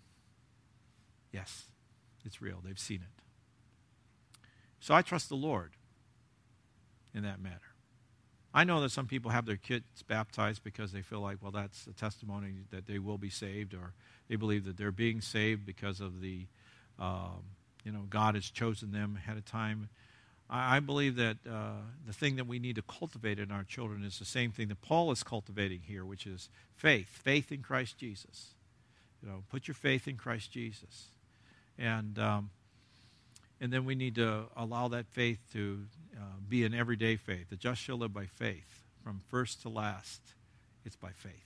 Yes, it's real. They've seen it. So I trust the Lord in that matter. I know that some people have their kids baptized because they feel like, well, that's a testimony that they will be saved, or they believe that they're being saved because of the, God has chosen them ahead of time. I believe that the thing that we need to cultivate in our children is the same thing that Paul is cultivating here, which is faith in Christ Jesus. Put your faith in Christ Jesus. And then we need to allow that faith to be an everyday faith. The just shall live by faith. From first to last, it's by faith.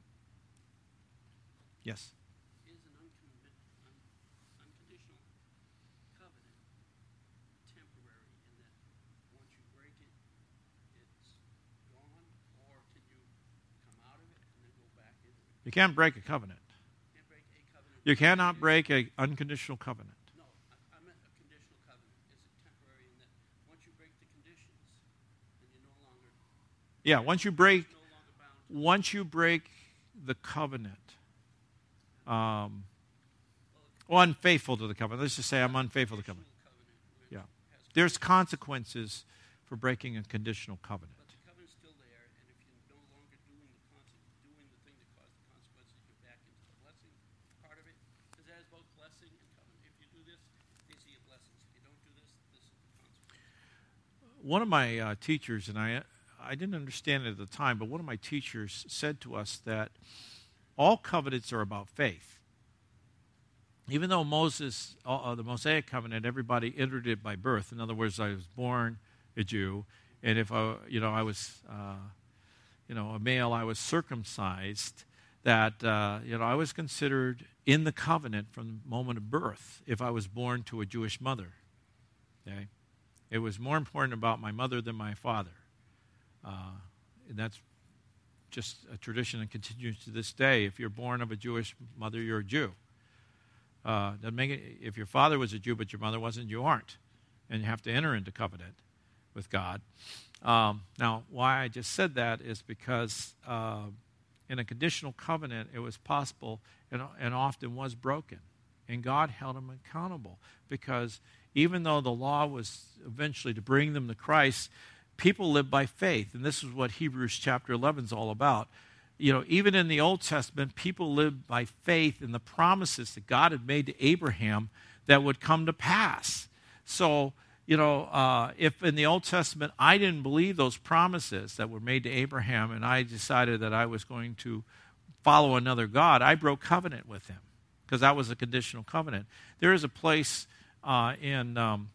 Yes? Is an unconditional covenant temporary in that once you break it, it's gone? Or can you come out of it and then go back into it? You can't break a covenant. You can't break a covenant. You cannot break an unconditional covenant. I meant a conditional covenant. Is it temporary in that once you break the conditions, then you're no longer... Yeah, once you break no longer bound to the covenant, unfaithful to the covenant. Let's just say I'm unfaithful to the covenant. Yeah. There's consequences for breaking a conditional covenant. But the covenant's still there, and if you're no longer doing the thing that caused the consequences, you're back into the blessing part of it. Because that is both blessing and covenant. If you do this, these are your blessings. If you don't do this, this is the consequence. One of my teachers, and I didn't understand it at the time, but one of my teachers said to us that all covenants are about faith. Even though Moses, the Mosaic covenant, everybody entered it by birth. In other words, I was born a Jew, and if I was, a male, I was circumcised. That I was considered in the covenant from the moment of birth if I was born to a Jewish mother. Okay, it was more important about my mother than my father, and that's just a tradition that continues to this day. If you're born of a Jewish mother, you're a Jew. Doesn't make it, if your father was a Jew but your mother wasn't, you aren't. And you have to enter into covenant with God. Now, why I just said that is because in a conditional covenant, it was possible and often was broken. And God held them accountable because even though the law was eventually to bring them to Christ, people lived by faith. And this is what Hebrews chapter 11 is all about. Even in the Old Testament, people lived by faith in the promises that God had made to Abraham that would come to pass. So, if in the Old Testament I didn't believe those promises that were made to Abraham and I decided that I was going to follow another God, I broke covenant with him because that was a conditional covenant. There is a place in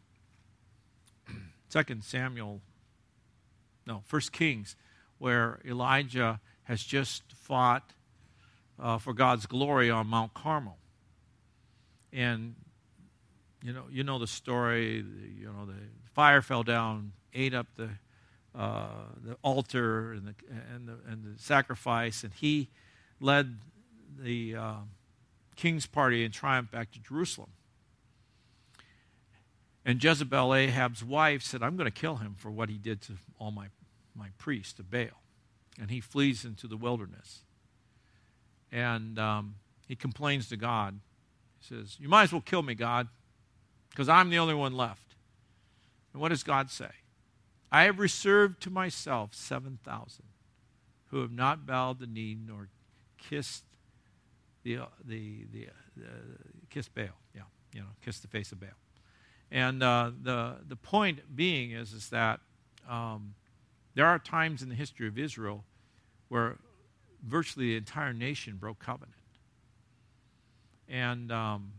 1 Kings, where Elijah has just fought for God's glory on Mount Carmel. And you know the story. The fire fell down, ate up the altar and the sacrifice, and he led the king's party in triumph back to Jerusalem. And Jezebel, Ahab's wife, said, I'm going to kill him for what he did to all my priests of Baal. And he flees into the wilderness. And he complains to God. He says, you might as well kill me, God, because I'm the only one left. And what does God say? I have reserved to myself 7,000 who have not bowed the knee nor kissed kissed Baal. Yeah, kissed the face of Baal. And the point being is that there are times in the history of Israel where virtually the entire nation broke covenant. And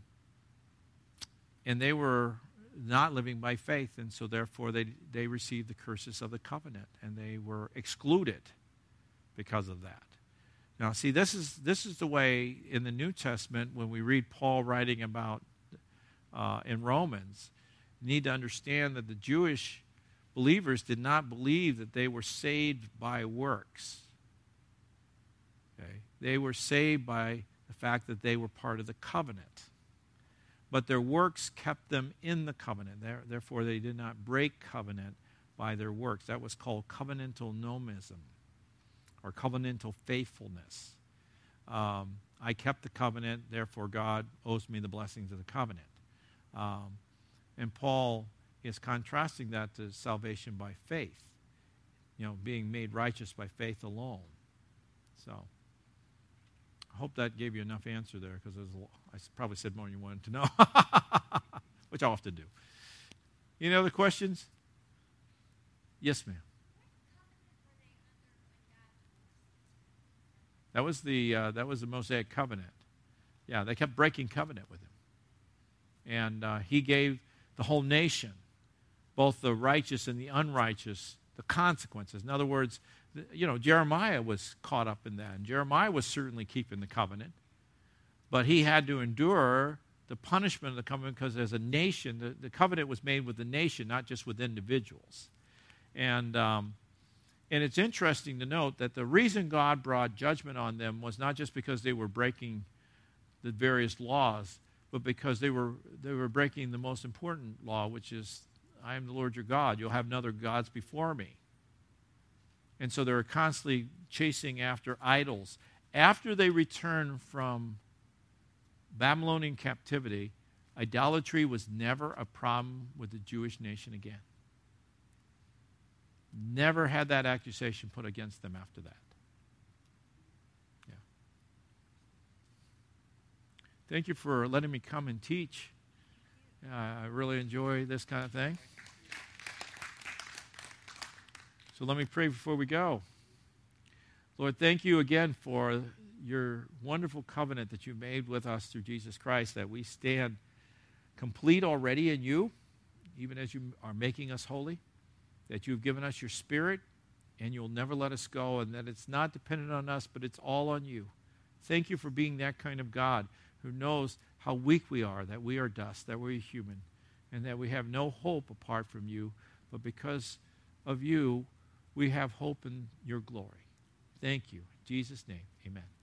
they were not living by faith, and so therefore they received the curses of the covenant, and they were excluded because of that. Now, see, this is the way in the New Testament when we read Paul writing about in Romans. You need to understand that the Jewish believers did not believe that they were saved by works. Okay? They were saved by the fact that they were part of the covenant. But their works kept them in the covenant. Therefore, they did not break covenant by their works. That was called covenantal nomism, or covenantal faithfulness. I kept the covenant, therefore God owes me the blessings of the covenant. And Paul is contrasting that to salvation by faith, being made righteous by faith alone. So I hope that gave you enough answer there, because I probably said more than you wanted to know, which I often do. Any other questions? Yes, ma'am. That was the Mosaic covenant. Yeah, they kept breaking covenant with him. And he gave the whole nation, both the righteous and the unrighteous, the consequences. In other words, Jeremiah was caught up in that. And Jeremiah was certainly keeping the covenant. But he had to endure the punishment of the covenant because as a nation, the covenant was made with the nation, not just with individuals. And it's interesting to note that the reason God brought judgment on them was not just because they were breaking the various laws, but because they were breaking the most important law, which is, I am the Lord your God. You'll have no other gods before me. And so they were constantly chasing after idols. After they returned from Babylonian captivity, idolatry was never a problem with the Jewish nation again. Never had that accusation put against them after that. Yeah. Thank you for letting me come and teach. I really enjoy this kind of thing. So let me pray before we go. Lord, thank you again for your wonderful covenant that you made with us through Jesus Christ, that we stand complete already in you, even as you are making us holy, that you've given us your Spirit, and you'll never let us go, and that it's not dependent on us, but it's all on you. Thank you for being that kind of God who knows how weak we are, that we are dust, that we're human, and that we have no hope apart from you, but because of you, we have hope in your glory. Thank you. In Jesus' name, amen.